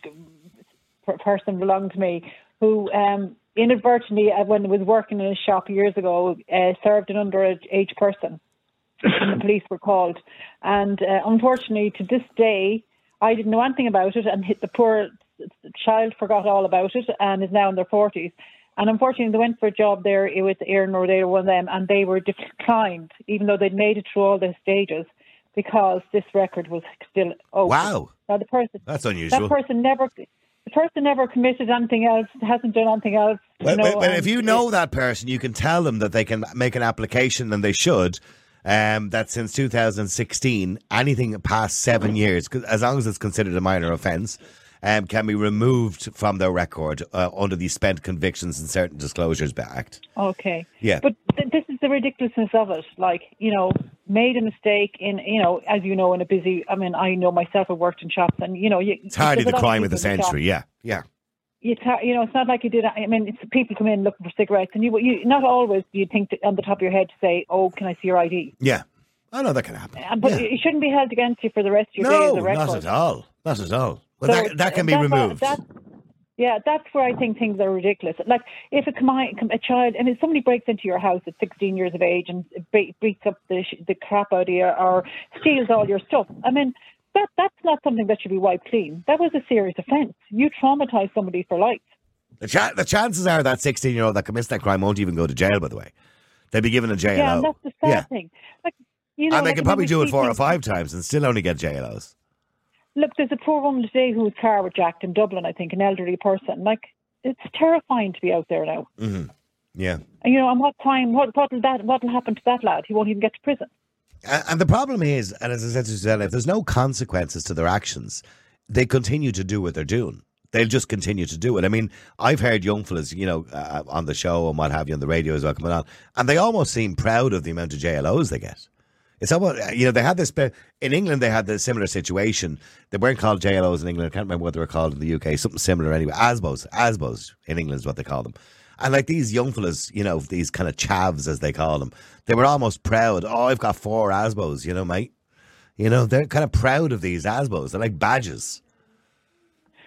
per- person belonging to me who um, inadvertently, uh, when he was working in a shop years ago, uh, served an underage person. And the police were called. And uh, unfortunately, to this day, I didn't know anything about it, and hit the poor child forgot all about it and is now in their forties. And unfortunately, they went for a job there with Erin or they were one of them, and they were declined, even though they'd made it through all the stages, because this record was still open. Wow. Now the person, That's unusual. that person never, the person never committed anything else, hasn't done anything else. Well, you know, well, well, if and you it- know that person, you can tell them that they can make an application, and they should. Um, that since two thousand sixteen, anything past seven years, 'cause as long as it's considered a minor offence, um, can be removed from their record uh, under the Spent Convictions and Certain Disclosures Act. Okay. Yeah. But th- this is the ridiculousness of it. Like, you know, made a mistake in, you know, as you know, in a busy, I mean, I know myself, I've worked in shops and, you know, you, It's hardly there's the a lot crime of the people in shops. century. Yeah, yeah. It's, ha- you know, it's not like you did, I mean, it's people come in looking for cigarettes and you, you not always do you think to, on the top of your head to say, oh, can I see your I D? Yeah. I know that can happen. Uh, But Yeah. it shouldn't be held against you for the rest of your day No, as a record. not at all. Not at all. Well, So that, that can be that- removed. That, yeah, that's where I think things are ridiculous. Like, if a, comi- a child, I mean, somebody breaks into your house at sixteen years of age and be- beats up the, sh- the crap out of you or steals all your stuff, I mean, that that's not something that should be wiped clean. That was a serious offence. You traumatise somebody for life. The, cha- the chances are that sixteen-year-old that commits that crime won't even go to jail, by the way. They'll be given a J L O. Yeah, and that's the sad Yeah. thing. Like, you know, And they like, can I mean, probably we do it see four or things- five times and still only get J L Os. Look, there's a poor woman today whose car was jacked in Dublin, I think, an elderly person. Like, it's terrifying to be out there now. Mm-hmm. Yeah. And, you know, and what time, what what will that, what will happen to that lad? He won't even get to prison. And and the problem is, and as I said to Suzanne, if there's no consequences to their actions, they continue to do what they're doing. They'll just continue to do it. I mean, I've heard young fellas, you know, uh, on the show and what have you, on the radio as well, coming on, and they almost seem proud of the amount of J L Os they get. It's almost, you know, they had this, in England they had the similar situation. They weren't called J L Os in England. I can't remember what they were called in the U K, something similar anyway. ASBOs, ASBOs in England is what they call them. And like these young fellas, you know, these kind of chavs as they call them, they were almost proud. Oh, I've got four ASBOs, you know, mate. You know, they're kind of proud of these ASBOs. They're like badges.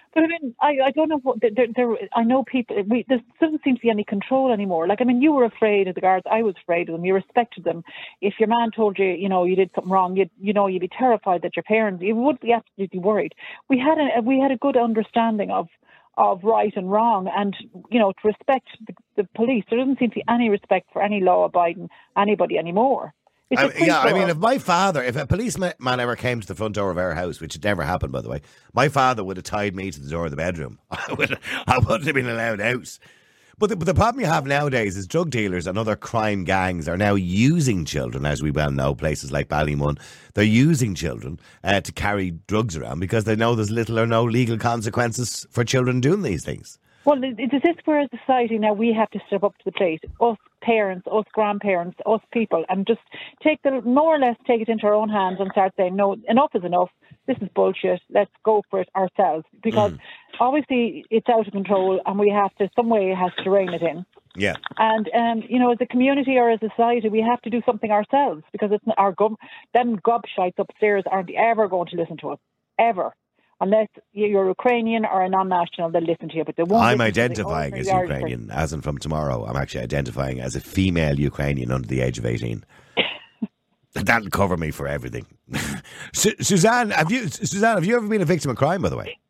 But I mean, I, I don't know what, there, there, I know people, we, there doesn't seem to be any control anymore. Like, I mean, you were afraid of the guards, I was afraid of them, you respected them. If your man told you, you know, you did something wrong, you'd, you know, you'd be terrified that your parents, you would be absolutely worried. We had a, we had a good understanding of, of right and wrong, and, you know, to respect the, the police. There doesn't seem to be any respect for any law-abiding anybody anymore. I, yeah, I mean, if my father, if a policeman ever came to the front door of our house, which had never happened, by the way, my father would have tied me to the door of the bedroom. I, would, I wouldn't have been allowed out. But the, but the problem you have nowadays is drug dealers and other crime gangs are now using children, as we well know, places like Ballymun. They're using children uh, to carry drugs around because they know there's little or no legal consequences for children doing these things. Well, is this where as a society now we have to step up to the plate? Us parents, us grandparents, us people, and just take the more or less take it into our own hands and start saying, no, enough is enough. This is bullshit. Let's go for it ourselves, because mm. obviously it's out of control, and we have to some way has to rein it in. Yeah. And um, you know, as a community or as a society, we have to do something ourselves, because it's our gov them gobshites upstairs aren't ever going to listen to us ever. Unless you're Ukrainian or a non-national, they'll listen to you, but they won't. I'm identifying as Ukrainian, person. as in from tomorrow. I'm actually identifying as a female Ukrainian under the age of eighteen. That'll cover me for everything. Suzanne, have you, Suzanne, have you ever been a victim of crime, by the way?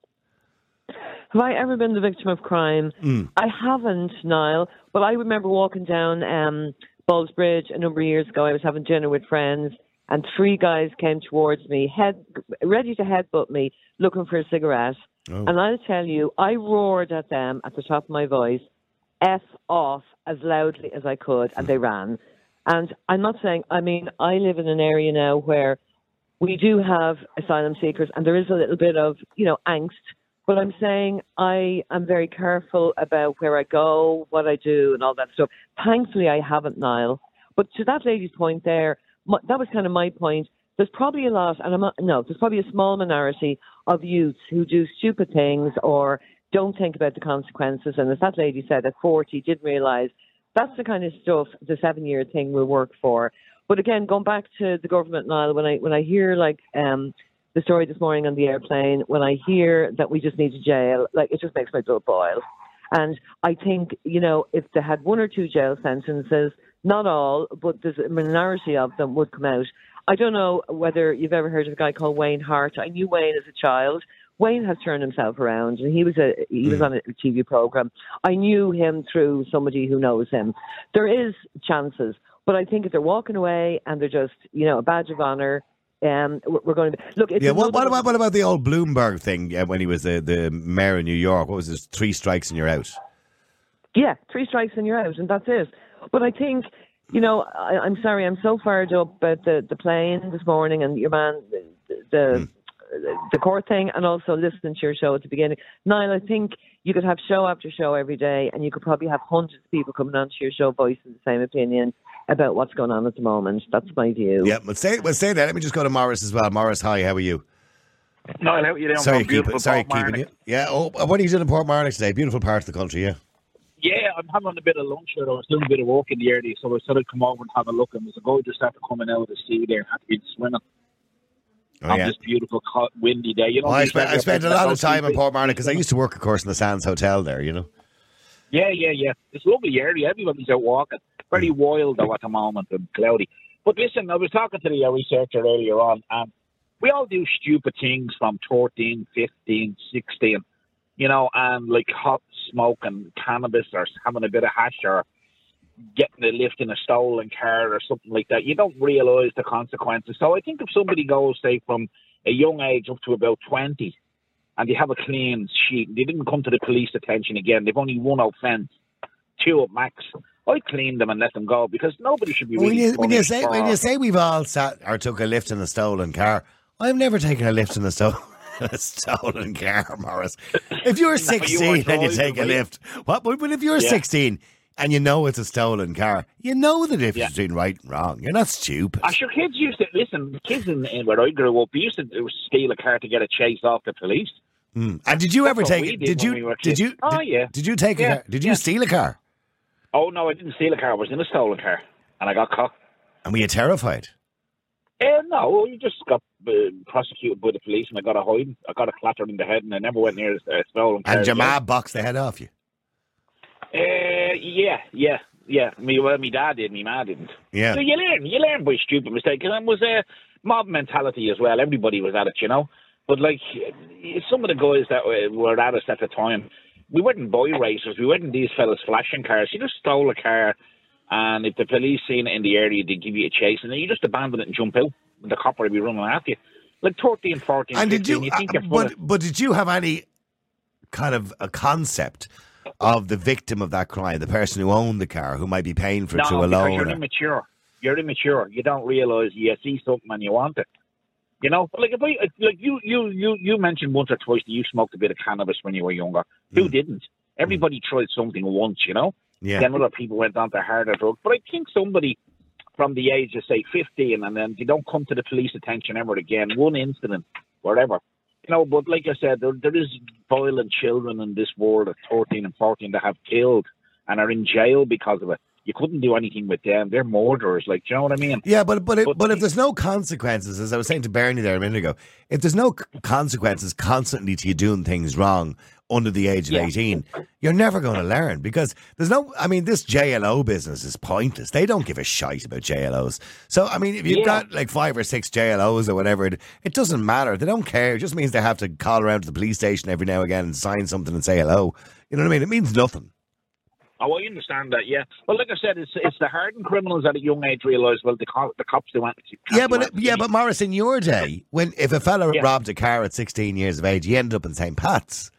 Have I ever been the victim of crime? Mm. I haven't, Niall, but I remember walking down um, Balls Bridge a number of years ago. I was having dinner with friends, and three guys came towards me, head ready to headbutt me, looking for a cigarette. Oh. And I'll tell you, I roared at them at the top of my voice, F off, as loudly as I could, and they ran. And I'm not saying, I mean, I live in an area now where we do have asylum seekers, and there is a little bit of, you know, angst. But I'm saying I am very careful about where I go, what I do, and all that stuff. Thankfully, I haven't, Niall. But to that lady's point there, that was kind of my point. There's probably a lot, and I'm not, no, there's probably a small minority of youths who do stupid things or don't think about the consequences. And as that lady said, at forty, didn't realise that's the kind of stuff the seven-year thing will work for. But again, going back to the government, Niall, when I when I hear like um, the story this morning on the airplane, when I hear that we just need a jail, like it just makes my blood boil. And I think, you know, if they had one or two jail sentences, not all, but there's a minority of them would come out. I don't know whether you've ever heard of a guy called Wayne Hart. I knew Wayne as a child. Wayne has turned himself around, and he was a he was on a T V program. I knew him through somebody who knows him. There is chances, but I think if they're walking away and they're just, you know, a badge of honour, um, we're going to be, look. It's yeah, what, what about what about the old Bloomberg thing uh, when he was the the mayor of New York? What was this? Three strikes and you're out. Yeah, three strikes and you're out, and that's it. But I think, you know, I, I'm sorry, I'm so fired up about the, the plane this morning and your man, the the, mm. the court thing, and also listening to your show at the beginning. Niall, I think you could have show after show every day, and you could probably have hundreds of people coming onto your show voicing the same opinion about what's going on at the moment. That's my view. Yeah, we'll say, we'll say that. Let me just go to Morris as well. Morris, hi, how are you? Niall, how are you doing? Sorry, keep, sorry keeping you. Yeah, oh, what are you doing in Portmarnock today? Beautiful part of the country, yeah. Yeah, I'm having a bit of lunch here. I was doing a bit of walk in the area, so I said I'd come over and have a look. And there's a guy just after coming out of the sea there, had to be swimming. Oh, on yeah. this beautiful, hot, windy day. You know, oh, I, spent, I spent a lot of time in Portmarnock because I used to work, of course, in the Sands Hotel there, you know. Yeah, yeah, yeah. It's a lovely area. Everybody's out walking. Very mm. wild, though, at the moment, and cloudy. But listen, I was talking to the researcher earlier on, and we all do stupid things from thirteen, fifteen, sixteen, you know, and like hot smoking cannabis or having a bit of hash or getting a lift in a stolen car or something like that. You don't realise the consequences. So I think if somebody goes, say, from a young age up to about twenty, and they have a clean sheet, they didn't come to the police attention again, they've only one offence, two at max, I'd clean them and let them go, because nobody should be really when you, when you say for... When you say we've all sat or took a lift in a stolen car, I've never taken a lift in a stolen a stolen car, Morris. If you're sixteen no, you and you take a lift, what? But if you're yeah. sixteen and you know it's a stolen car, you know the difference yeah. between right and wrong. You're not stupid. I'm sure kids used to, listen, kids in, in where I grew up, used to steal a car to get a chase off the police. Mm. And did you That's ever take it? Did you, we did you, oh, did, yeah. did you take yeah. a car? Did you yeah. steal a car? Oh, no, I didn't steal a car. I was in a stolen car and I got caught. And were you terrified? Uh, no, you just got uh, prosecuted by the police, and I got a hiding. I got a clatter in the head, and I never went near a uh, stolen car. And your ma boxed the head off you? Uh, yeah, yeah, yeah. Me, well, my dad did, my ma didn't. Yeah. So you learn, you learn by stupid mistakes. And it was a mob mentality as well. Everybody was at it, you know. But like some of the guys that were at us at the time, we weren't boy racers. We weren't these fellas flashing cars. You just stole a car, and if the police seen it in the area, they'd give you a chase, and then you just abandon it and jump out. The copper would be running after you. Like thirteen, fourteen, and fifteen, did you, you think uh, you're but, but did you have any kind of a concept of the victim of that crime, the person who owned the car, who might be paying for it no, through a because loan? you're or... immature. You're immature. You don't realise you see something and you want it. You know, like if I, like you, you, you, you mentioned once or twice that you smoked a bit of cannabis when you were younger. Who Mm. didn't? Everybody mm. tried something once, you know. Yeah. Then other people went on to harder drugs. But I think somebody from the age of say fifteen, and then they don't come to the police attention ever again. One incident, whatever. You know, but like I said, there, there is violent children in this world at thirteen and fourteen that have killed and are in jail because of it. You couldn't do anything with them. They're murderers, like, do you know what I mean? Yeah, but but, it, But- but if there's no consequences, as I was saying to Bernie there a minute ago, if there's no c- consequences constantly to you doing things wrong under the age of Yeah. eighteen, you're never going to learn, because there's no, I mean, this J L O business is pointless. They don't give a shite about J L Os. So, I mean, if you've Yeah. got like five or six J L Os or whatever, it, it doesn't matter. They don't care. It just means they have to call around to the police station every now and again and sign something and say hello. You know what I mean? It means nothing. Oh, I understand that, yeah. Well, like I said, it's it's the hardened criminals at a young age realise, well, the, co- the cops do want to. Yeah, but yeah, but Morris, in your day, when if a fella Yeah. robbed a car at sixteen years of age, he ended up in Saint Pat's.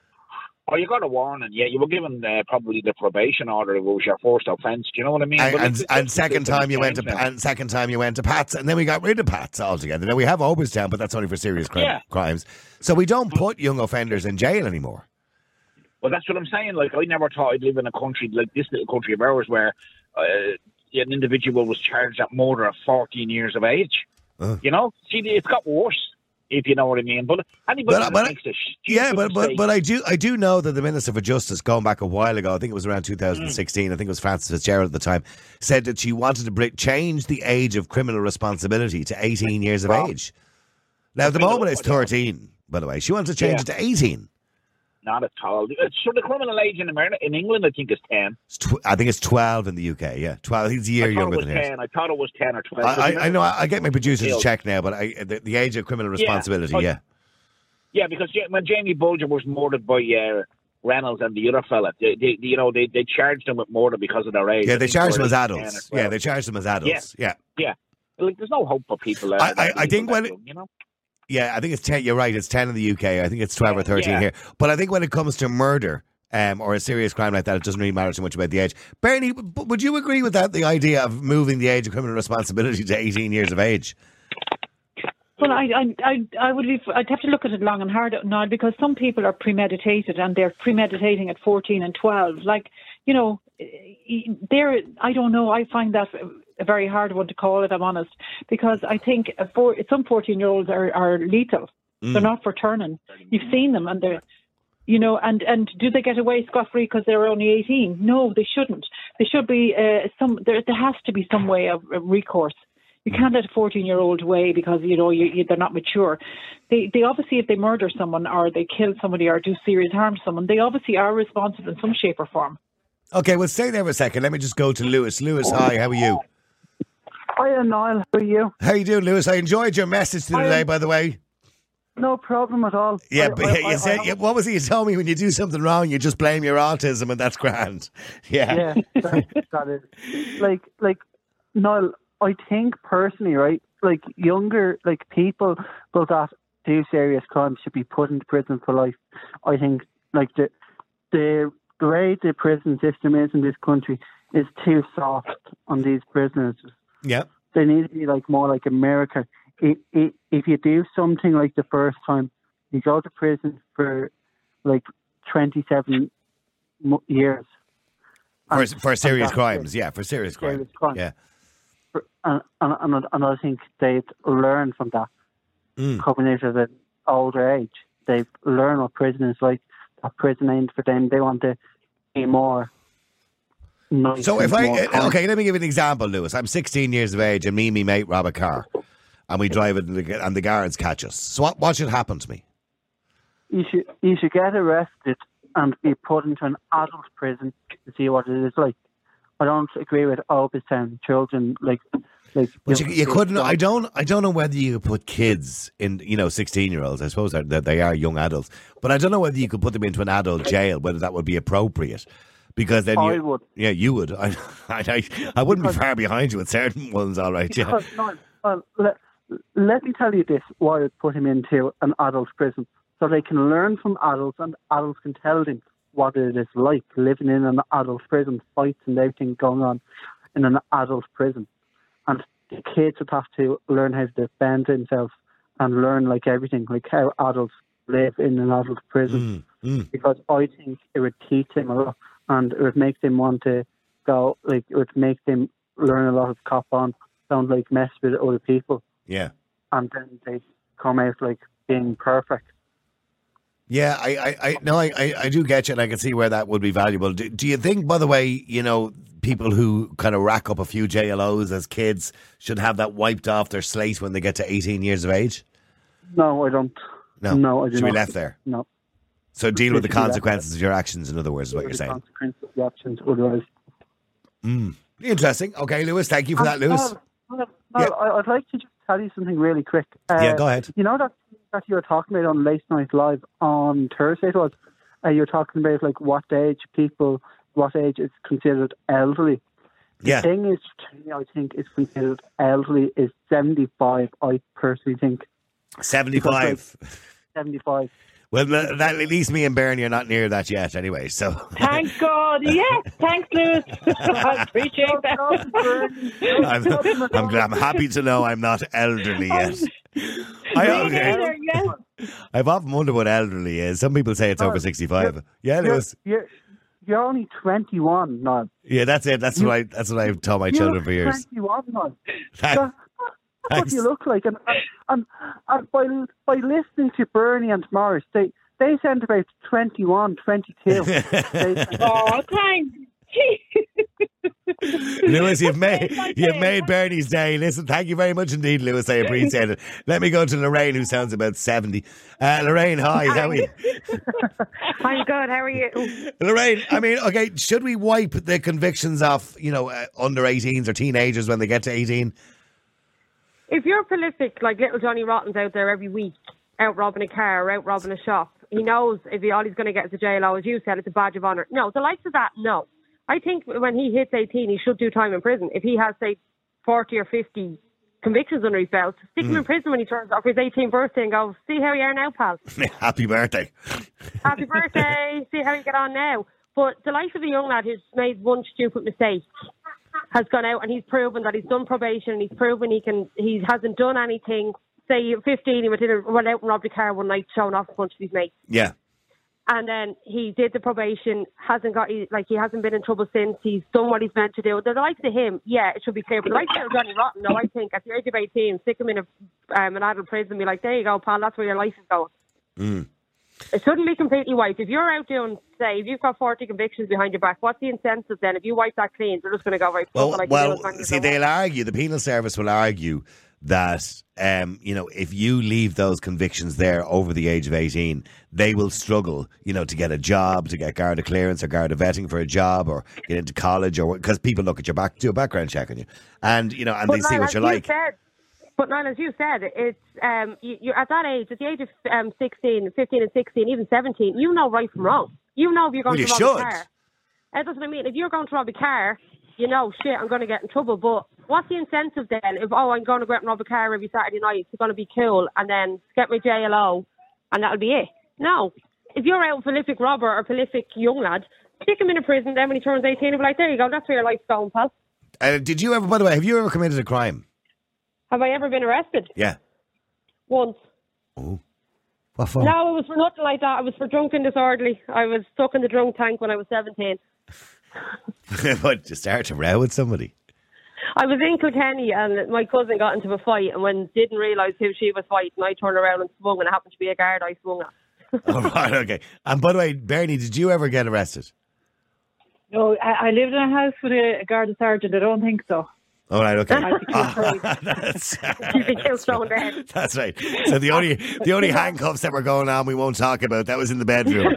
Oh, you got a warning, yeah. You were given uh, probably the probation order if it was your first offence. Do you know what I mean? And, But and, it's- and it's- second it's time you went to changed now. and second time you went to Pat's, and then we got rid of Pat's altogether. Now we have Oberstown, but that's only for serious crime, Yeah. crimes. So we don't put young offenders in jail anymore. Well, that's what I'm saying. Like, I never thought I'd live in a country like this little country of ours where uh, an individual was charged at murder at fourteen years of age. Uh. You know? See, it's got worse, if you know what I mean. But anybody But- that but- makes a stupid Yeah, but but mistake- but I do I do know that the Minister for Justice, going back a while ago, I think it was around two thousand sixteen, I think it was Frances Fitzgerald at the time, said that she wanted to bring, change the age of criminal responsibility to eighteen years of Wow. age. Now at the Well, moment it's I don't- thirteen, by the way. She wants to change Yeah. it to eighteen. Not at all. So the criminal age in America, in England, I think is ten. It's tw- I think it's twelve in the U K. Yeah, twelve. He's a year I thought younger it was than hers. ten. I thought it was ten or twelve. I, I, I know. I, I get my producers to Killed. check now, but I, the, the age of criminal responsibility. Oh, Yeah, Yeah, because Ja- when Jamie Bulger was murdered by uh, Reynolds and the other fella, they, they, you know, they, they charged them with murder because of their age. yeah. I They think charge they them were as like ten adults. or Yeah, twelve. they charge them as adults. Yeah, Yeah. Like, there's no hope for people. Uh, I- I- that I think people when that it- young, you know. yeah. I think it's ten. You're right. It's ten in the U K. I think it's twelve or thirteen Yeah. here. But I think when it comes to murder. Um, or a serious crime like that, it doesn't really matter too much about the age. Bernie, w- would you agree with that? The idea of moving the age of criminal responsibility to eighteen years of age? Well, I, I, I, I would be, I'd have to look at it long and hard now, because some people are premeditated and they're premeditating at fourteen and twelve. Like, you know, they're, I don't know, I find that a very hard one to call it, I'm honest, because I think a four, some fourteen-year-olds are, are lethal. Mm. They're not for turning. You've seen them, and they're, you know, and, and do they get away scot-free because they're only eighteen? No, they shouldn't. There should be uh, some, there, there has to be some way of uh, recourse. You can't let a fourteen-year-old away because, you know, you, you, they're not mature. They, they obviously, if they murder someone or they kill somebody or do serious harm to someone, they obviously are responsible in some shape or form. Okay, well, stay there for a second. Let me just go to Lewis. Lewis, hi. How are you? Hiya, Niall. How are you? How you doing, Lewis? I enjoyed your message today, by the way. No problem at all. Yeah, I- but I- you I- said, I- yeah, what was it you told me? When you do something wrong, you just blame your autism, and that's grand. Yeah. Yeah, that, that is. Like, like, Niall, I think personally, right, like, younger, like, people that do serious crimes should be put into prison for life. I think, like, the, the, the way the prison system is in this country is too soft on these prisoners. Yeah. They need to be, like, more like America. It, it, if you do something like the first time, you go to prison for like twenty-seven mo- years. For, And- for serious and that's crimes, it. yeah, for serious crimes. Serious crimes. Yeah. For- And, and, and, and I think they've learned from that Mm. coming out of an older age. They've learned what prison is like. That prison ain't for them. They want to be more nice. So if and I, more uh, kind. okay, let me give you an example, Lewis. I'm sixteen years of age and me and me mate rob a car. and we drive it and the, and the guards catch us. So what, what should happen to me? You should you should get arrested and be put into an adult prison to see what it is like. I don't agree with always telling children like like. But you, you couldn't. I don't. I don't know whether you could put kids in. You know, sixteen-year-olds. I suppose that they are young adults. But I don't know whether you could put them into an adult jail. Whether that would be appropriate. Because then I you, would. Yeah, you would. I, I, I wouldn't because, be far behind you with certain ones. All right. Yeah. No, well, let, let me tell you this: why I'd put him into an adult prison, so they can learn from adults, and adults can tell them what it is like living in an adult prison, fights and everything going on in an adult prison. And the kids would have to learn how to defend themselves and learn like everything, like how adults live in an adult prison. Mm, mm. Because I think it would teach them a lot, and it would make them want to go, like it would make them learn a lot of cop on, don't like mess with other people. Yeah. And then they come out like being perfect. Yeah, I, I, I no, I, I, I do get you, and I can see where that would be valuable. Do, do you think, by the way, you know, people who kind of rack up a few J L Os as kids should have that wiped off their slate when they get to eighteen years of age? No, I don't. No, no, I do should not. be left there. No. So deal with the consequences of your actions. In other words, is what you're saying. Consequences of your actions, otherwise. Mm. Interesting. Okay, Lewis. Thank you for that, Lewis. No, no, no, yeah. I'd like to just tell you something really quick. Uh, yeah, go ahead. You know that that you were talking about on Late Night Live on Thursday, it was. Uh, you were talking about like what age people, what age is considered elderly. The yeah. thing is, to me, I think is considered elderly is seventy-five. I personally think seventy-five. Like, seventy-five. Well, that, at least me and Bernie are not near that yet, anyway. So thank God, yes, thanks, Lewis. I appreciate that. I'm, I'm, I'm happy to know I'm not elderly yet. I, okay. either, yes. I've often wondered what elderly is. Some people say it's over sixty-five. You're, yeah, Lewis. You're, you're, you're only twenty-one now. Yeah, that's it. That's you, what I. That's what I've told my children for years. twenty-one now. Thanks. That's what you look like, and and, and by by listening to Bernie and Morris, they they sound about twenty-one, twenty-two. they, oh, thanks. Lewis, you've made you've made Bernie's day. Listen, thank you very much indeed, Lewis. I appreciate it. Let me go to Lorraine, who sounds about seventy. Uh, Lorraine, hi, how are you? I'm good. How are you, Lorraine? I mean, okay, should we wipe the convictions off, you know, uh, under eighteens or teenagers when they get to eighteen? If you're prolific, like little Johnny Rotten's out there every week, out robbing a car or out robbing a shop, he knows if he, all he's going to get is a J L O, as you said, it's a badge of honour. No, the likes of that, no. I think when he hits eighteen, he should do time in prison. If he has, say, forty or fifty convictions under his belt, stick mm. him in prison when he turns up for his eighteenth birthday and go, see how you are now, pal. Happy birthday. Happy birthday. See how you get on now. But the life of a young lad who's made one stupid mistake has gone out and he's proven that he's done probation and he's proven he can, he hasn't done anything. Say fifteen, he went, in, went out and robbed a car one night, showing off a bunch of his mates. Yeah. And then he did the probation, hasn't got, like, he hasn't been in trouble since, he's done what he's meant to do. The likes of him, yeah, it should be clear. But the likes of Johnny Rotten, no, I think at the age of eighteen, stick him in a, um, an adult prison and be like, there you go, pal, that's where your life is going. Mm. It shouldn't be completely wiped. If you're out doing, say, if you've got forty convictions behind your back, what's the incentive then? If you wipe that clean, they're just going to go right. Well, like well see, they'll argue, the penal service will argue that, um, you know, if you leave those convictions there over the age of eighteen, they will struggle, you know, to get a job, to get Garda clearance or Garda vetting for a job or get into college, or because people look at your back, do a background check on you. And, you know, and but they see what you're like. Said, but Niall, as you said, it's um, you, you're at that age, at the age of um, sixteen, fifteen and sixteen, even seventeen, you know right from wrong. You know if you're going well, to you rob should. a car. That's what I mean. If you're going to rob a car, you know, shit, I'm going to get in trouble. But what's the incentive then? If, oh, I'm going to go out and rob a car every Saturday night, it's going to be cool, and then get my J L O, and that'll be it. No. If you're out a prolific robber or prolific young lad, stick him in a prison, then when he turns eighteen, he'll be like, there you go, that's where your life's going, pal. Uh, did you ever, by the way, have you ever committed a crime? Have I ever been arrested? Yeah. Once. Oh. What for? No, it was for nothing like that. It was for drunk and disorderly. I was stuck in the drunk tank when I was seventeen. What, you start to row with somebody? I was in Kilkenny and my cousin got into a fight, and when didn't realise who she was fighting, I turned around and swung, and it happened to be a guard I swung at. Oh, right, okay. And by the way, Bernie, did you ever get arrested? No, I, I lived in a house with a, a guard sergeant. I don't think so. All right, okay. I'd be too afraid. that's, You'd be too stoned dead. that's right. So the only the only handcuffs that were going on we won't talk about. That was in the bedroom.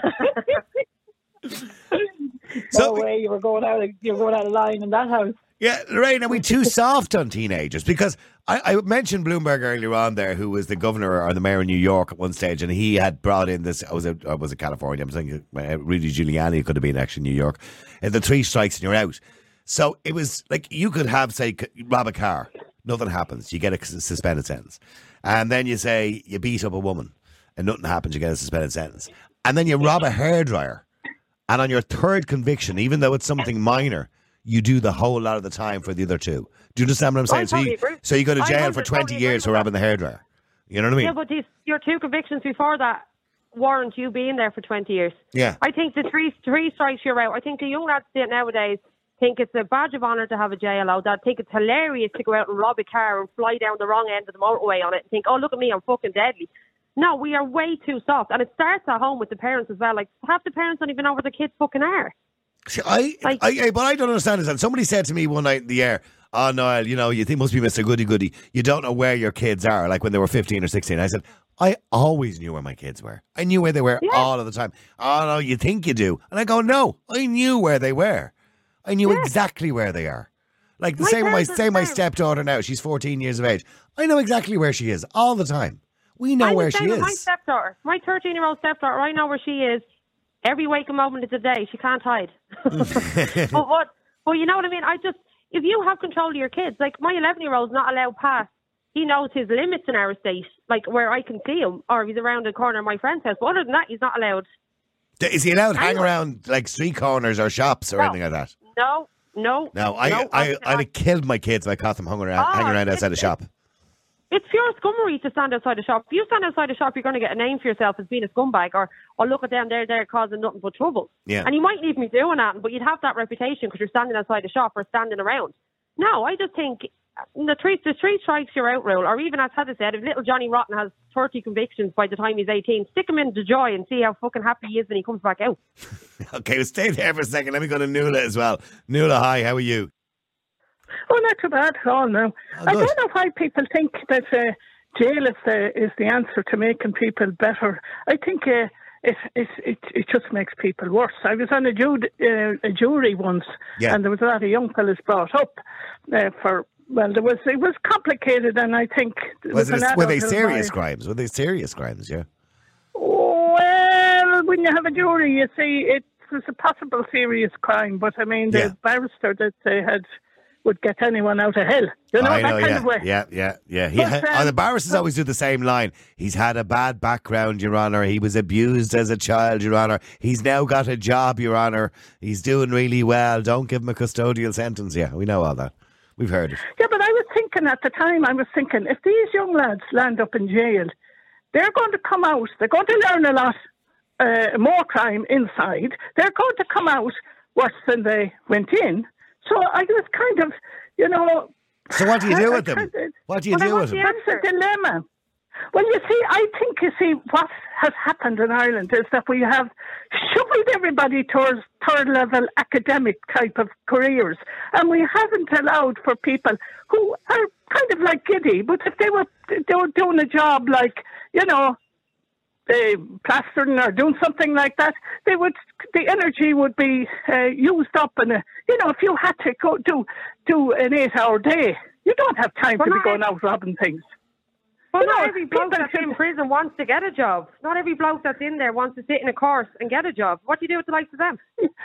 No way, you were going out. Of, you were going out of line in that house. Yeah, Lorraine, are we too soft on teenagers? Because I, I mentioned Bloomberg earlier on there, who was the governor or the mayor of New York at one stage, and he had brought in this. I was a, I was a California. I'm thinking uh, Rudy Giuliani could have been actually New York. And the three strikes and you're out. So it was like you could have, say, rob a car, nothing happens, you get a suspended sentence, and then you say you beat up a woman, and nothing happens, you get a suspended sentence, and then you rob a hairdryer, and on your third conviction, even though it's something minor, you do the whole lot of the time for the other two. Do you understand what I'm saying? I So you, totally agree. so you go to I jail for totally twenty agree years for with robbing the hairdryer. You know what I mean? Yeah, but these, your two convictions before that warrant you being there for twenty years. Yeah. I think the three three strikes you're out. I think the young lads nowadays think it's a badge of honour to have a J L O. They think it's hilarious to go out and rob a car and fly down the wrong end of the motorway on it and think, oh, look at me, I'm fucking deadly. No, we are way too soft. And it starts at home with the parents as well. Like, half the parents don't even know where the kids fucking are. See, I, Like- I, I, but I don't understand is that somebody said to me one night in the air, oh, Niall, you know, you think must be Mister Goody Goody. You don't know where your kids are, like when they were fifteen or sixteen. I said, I always knew where my kids were. I knew where they were Yeah. all of the time. Oh, no, you think you do. And I go, no, I knew where they were. I knew Yeah. exactly where they are. Like the My same with my, parents are same my the same. stepdaughter now. She's fourteen years of age. I know exactly where she is all the time. We know I'm where the she same with my is. stepdaughter. My thirteen-year-old stepdaughter, I know where she is every waking moment of the day. She can't hide. but what? But you know what I mean? I just, if you have control of your kids, like my eleven-year-old's not allowed past. He knows his limits in our estate, like where I can see him, or if he's around the corner of my friend's house. But other than that, he's not allowed. Is he allowed to hang Anyway. around like street corners or shops or No. anything like that? No, no. No, I, no, I, I'd have killed my kids if I caught them hung around, Oh, hanging around it's- outside a shop. It's pure scummery to stand outside a shop. If you stand outside a shop, you're going to get a name for yourself as being a scumbag, or, or look at them, they're there causing nothing but trouble. Yeah. And you mightn't even be doing that, but you'd have that reputation because you're standing outside a shop or standing around. No, I just think the three, the three strikes you're out rule, or even as Heather said, if little Johnny Rotten has thirty convictions by the time he's eighteen, stick him into Joy and see how fucking happy he is when he comes back out. Okay, well, stay there for a second. Let me go to Nuala as well. Nuala, hi, how are you? Oh, not too bad at all now. Oh, I good. don't know why people think that uh, jail is the, is the answer to making people better. I think uh, it, it it it just makes people worse. I was on a, ju- uh, a jury once, Yeah. and there was a lot of young fellas brought up uh, for. Well, there was it was complicated, and I think there Was was it, an were they adult serious involved. crimes? Were they serious crimes, yeah? Well, when you have a jury, you see it was a possible serious crime, but I mean the Yeah. barrister that they had would get anyone out of hell. You know, I that know, kind yeah, of way. yeah, yeah, yeah. He But, had, um, oh, the barristers always do the same line. He's had a bad background, Your Honour. He was abused as a child, Your Honour. He's now got a job, Your Honour. He's doing really well. Don't give him a custodial sentence. Yeah, we know all that. We've heard it. Yeah, but I was thinking at the time, I was thinking, if these young lads land up in jail, they're going to come out, they're going to learn a lot uh, more crime inside. They're going to come out worse than they went in. So I was kind of, you know... So what do you do I- with I them? kinda- What do you Well, do then with them? what's That's a dilemma. Well, you see, I think, you see, what has happened in Ireland is that we have shuffled everybody towards third-level academic type of careers, and we haven't allowed for people who are kind of like giddy, but if they were, they were doing a job like, you know, uh, plastering or doing something like that, they would, the energy would be uh, used up, and uh, you know, if you had to go do do an eight-hour day, you don't have time Well, to be not going out robbing things. Well, You not know, every bloke people that's in should- prison wants to get a job. Not every bloke that's in there wants to sit in a course and get a job. What do you do with the likes of them?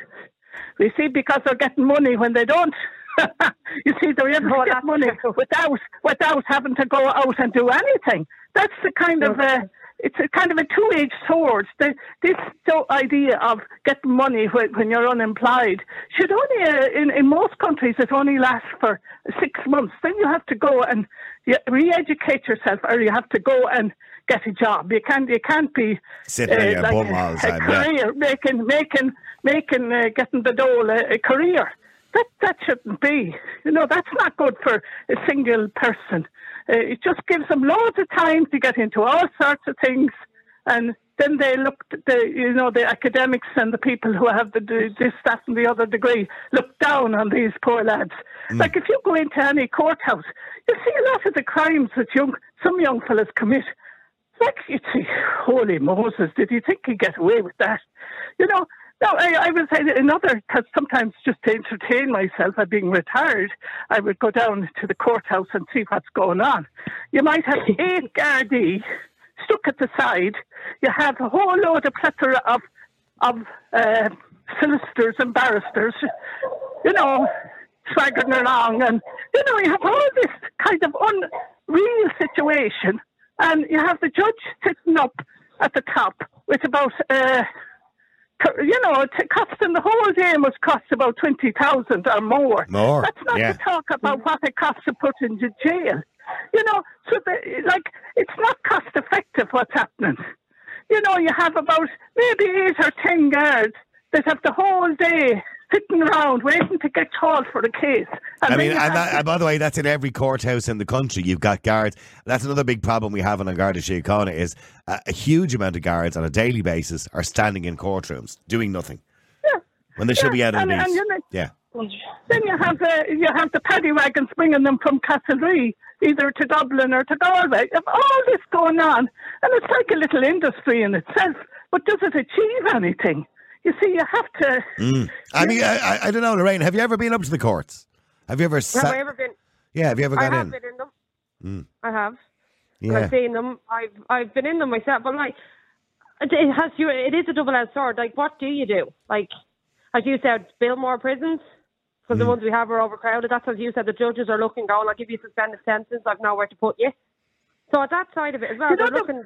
You see, because they're getting money when they don't. You see, they're able to Oh, get that's money true. without without having to go out and do anything. That's the kind of uh, it's a kind of a two-edged sword. The, this so idea of getting money when, when you're unemployed should only uh, in in most countries it only lasts for six months. Then you have to go and you re-educate yourself, or you have to go and get a job. You can't you can't be Sitting on your like bum a, all the a time, yeah. career making making making uh, getting the dole a, a career. That that shouldn't be. You know, that's not good for a single person. Uh, it just gives them loads of time to get into all sorts of things, and then they look, the you know, the academics and the people who have the, the this, that, and the other degree look down on these poor lads. Mm. Like if you go into any courthouse, you see a lot of the crimes that young some young fellas commit. Like you'd see, holy Moses, did you think he'd get away with that? You know. No, I, I would say that another, because sometimes just to entertain myself, I'm being retired, I would go down to the courthouse and see what's going on. You might have eight Gardaí stuck at the side. You have a whole load of plethora of, of uh, solicitors and barristers, you know, swaggering along. And, you know, you have all this kind of unreal situation. And you have the judge sitting up at the top with about... Uh, You know, it cost them the whole day must cost about twenty thousand or more. More, That's not yeah. to talk about what it costs to put into jail. You know, so the, like it's not cost effective what's happening. You know, you have about maybe eight or ten guards that have the whole day sitting around waiting to get called for the case. And I mean, then you and, have that, the- and by the way, that's in every courthouse in the country. You've got guards. That's another big problem we have in Garda Síochána is a, a huge amount of guards on a daily basis are standing in courtrooms doing nothing. Yeah. When they should be Yeah, out on and- these. and you know- Yeah. Then you have the you have the paddy wagons bringing them from Castlereagh, either to Dublin or to Galway. You have all this going on, and it's like a little industry in itself. But does it achieve anything? You see, you have to. Mm. I mean, I, I, I don't know, Lorraine. Have you ever been up to the courts? Have you ever? Have Sat- I ever been? yeah. Have you ever I gone have in? been in them. Mm. I have. And Yeah. I've seen them. I've I've been in them myself. But like, it it has you. It is a double-edged sword. Like, what do you do? Like, as you said, build more prisons because Mm. the ones we have are overcrowded. That's as you said. The judges are looking, going, "I'll give you a suspended sentence. I've nowhere to put you." So at that side of it as well, You they're know, looking.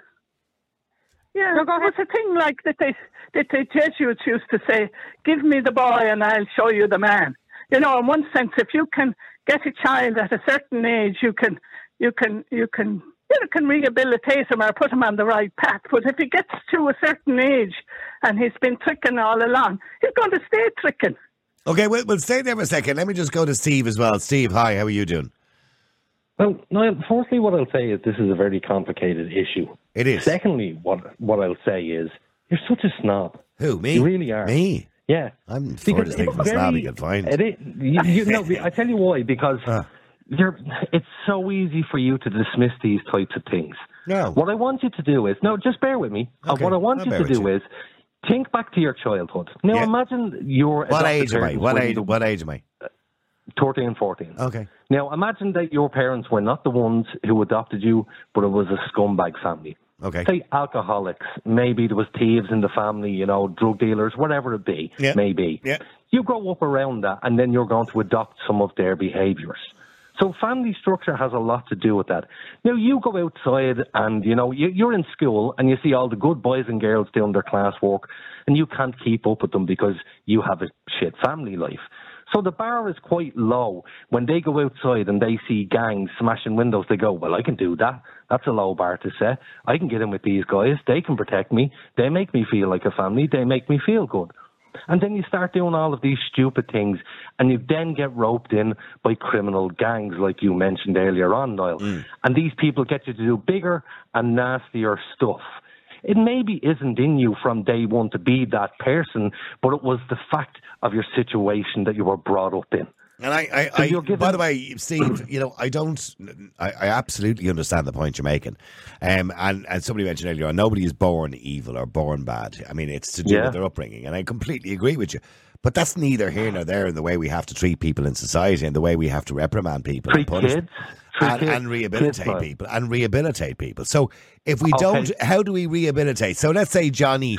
Yeah, No, go it was a thing like that they that the Jesuits used to say, "Give me the boy and I'll show you the man." You know, in one sense, if you can get a child at a certain age, you can you can you can you can rehabilitate him or put him on the right path. But if he gets to a certain age and he's been tricking all along, he's going to stay tricking. Okay, we'll, we'll stay there for a second. Let me just go to Steve as well. Steve, hi. How are you doing? Well, Niall, firstly, what I'll say is this is a very complicated issue. It is. Secondly, what what I'll say is you're such a snob. Who, me? You really are. Me? Yeah. I'm the Because furthest thing it's from very- snobby you can find. It is, you, you know, I tell you why, because you're, it's so easy for you to dismiss these types of things. No. What I want you to do is, no, just bear with me. Uh, Okay, what I want I'll you bear to with do you. is think back to your childhood. Now, Yeah. imagine your What adopted age am I? parents What were age, the- what age am I? thirteen, fourteen. Okay. Now, imagine that your parents were not the ones who adopted you, but it was a scumbag family. Okay. Say alcoholics. Maybe there was thieves in the family, you know, drug dealers, whatever it be, Yeah. maybe. Yeah. You grow up around that, and then you're going to adopt some of their behaviours. So family structure has a lot to do with that. Now, you go outside and, you know, you, you're in school and you see all the good boys and girls doing their classwork, and you can't keep up with them because you have a shit family life. So the bar is quite low. When they go outside and they see gangs smashing windows, they go, well, I can do that. That's a low bar to set. I can get in with these guys. They can protect me. They make me feel like a family. They make me feel good. And then you start doing all of these stupid things, and you then get roped in by criminal gangs, like you mentioned earlier on, Niall. Mm. And these people get you to do bigger and nastier stuff. It maybe isn't in you from day one to be that person, but it was the fact of your situation that you were brought up in. And I, I, So I you're given- by the way, Steve, you know, I don't, I, I absolutely understand the point you're making. Um, and, and somebody mentioned earlier on, nobody is born evil or born bad. I mean, it's to do Yeah. with their upbringing. And I completely agree with you. But that's neither here nor there in the way we have to treat people in society and the way we have to reprimand people Treat and punish kids. them Treat and, kids. and rehabilitate Kids, people and rehabilitate people. So if we Okay. don't, how do we rehabilitate? So let's say Johnny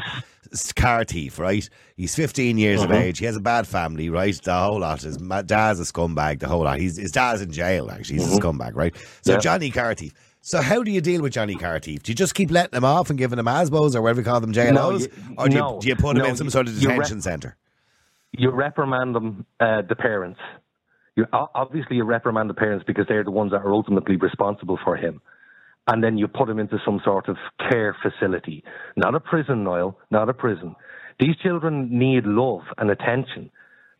car thief, right? He's fifteen years of Mhm. age. He has a bad family, right? The whole lot. His ma- dad's a scumbag. The whole lot. He's, his dad's in jail, actually. He's Mhm. a scumbag, right? So Yeah. Johnny car thief. So how do you deal with Johnny car thief? Do you just keep letting him off and giving him asbos or whatever you call them, J L Os? No, you- or do, no, you, do you put him no, in some you- sort of you re- detention centre? You reprimand them, uh, the parents. You obviously you reprimand the parents because they're the ones that are ultimately responsible for him, and then you put him into some sort of care facility, not a prison, Niall, not a prison. These children need love and attention.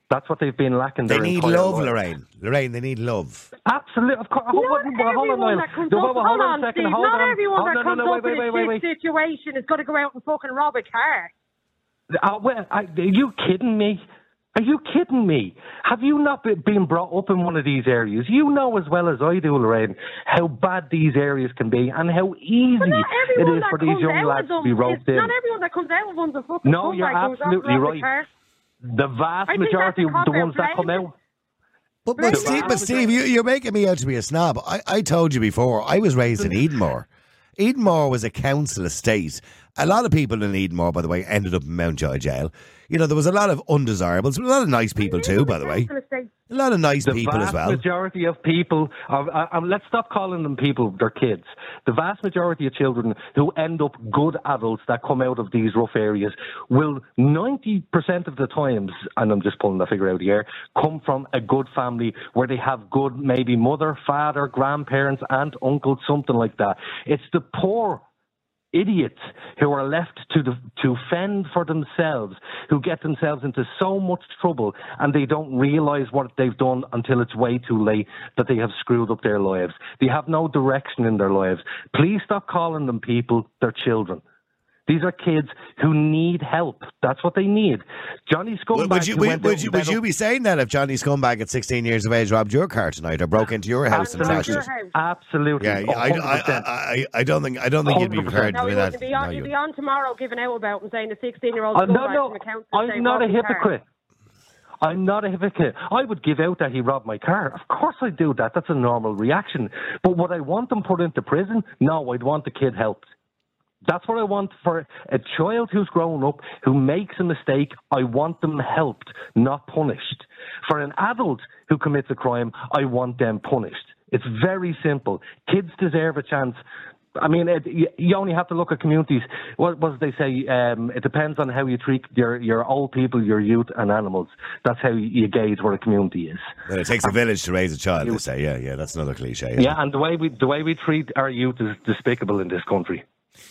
That's what they've been lacking. They their need entire love, life. Lorraine. Lorraine, they need love. Absolutely, of course. Hold, Not hold, hold on, everyone Niall. that comes No, up, hold on, hold hold on, on a second. Steve, Hold not on. everyone Hold that on, comes no, no, up wait, in wait, a wait, wait, shit wait. situation is going to go out and fucking rob a car. Uh, well, I, are you kidding me? Are you kidding me? Have you not be, been brought up in one of these areas? You know as well as I do, Lorraine, how bad these areas can be and how easy it is for these young lads to be roped in. Not everyone that comes out of one's a fucking No, you're scumbag who's absolutely robbed a right. car. The vast I think majority of that's the because ones they're that come blaming. out. But, but Steve, but Steve, you, you're making me out to be a snob. I, I told you before, I was raised in Edenmore. Edenmore was a council estate. A lot of people in Edenmore, by the way, ended up in Mountjoy Jail. You know, there was a lot of undesirables, but a lot of nice people too, by the way. A lot of nice The people vast as well. majority of people, of, uh, uh, let's stop calling them people, they're kids. The vast majority of children who end up good adults that come out of these rough areas will ninety percent of the times, and I'm just pulling the figure out of the air, come from a good family where they have good maybe mother, father, grandparents, aunt, uncle, something like that. It's the poor idiots who are left to the, to fend for themselves, who get themselves into so much trouble and they don't realise what they've done until it's way too late, that they have screwed up their lives. They have no direction in their lives. Please stop calling them people, they're children. These are kids who need help. That's what they need. Johnny Scumbag. Would, would, you, who would, went would, out you, and would bet you up- be saying that if Johnny Scumbag at sixteen years of age robbed your car tonight or broke into your house and trashed Absolutely. it? Absolutely. Yeah, yeah, I, I, I, I, I don't think I don't think you'd be prepared No, to he do that. wouldn't be on, No, he'd you- be on tomorrow giving out about and saying a sixteen-year-old Uh, no, scumbag no, from a council I'm estate not a robbed his car. hypocrite. I'm not a hypocrite. I would give out that he robbed my car. Of course I'd do that. That's a normal reaction. But would I want them put into prison? No, I'd want the kid helped. That's what I want for a child who's grown up, who makes a mistake. I want them helped, not punished. For an adult who commits a crime, I want them punished. It's very simple. Kids deserve a chance. I mean, it, you, you only have to look at communities. What, what do they say? Um, it depends on how you treat your, your old people, your youth, and animals. That's how you gauge what a community is. Well, it takes a village to raise a child, they say. Yeah, yeah, that's another cliche. isn't Yeah, it? and the way we the way we treat our youth is despicable in this country.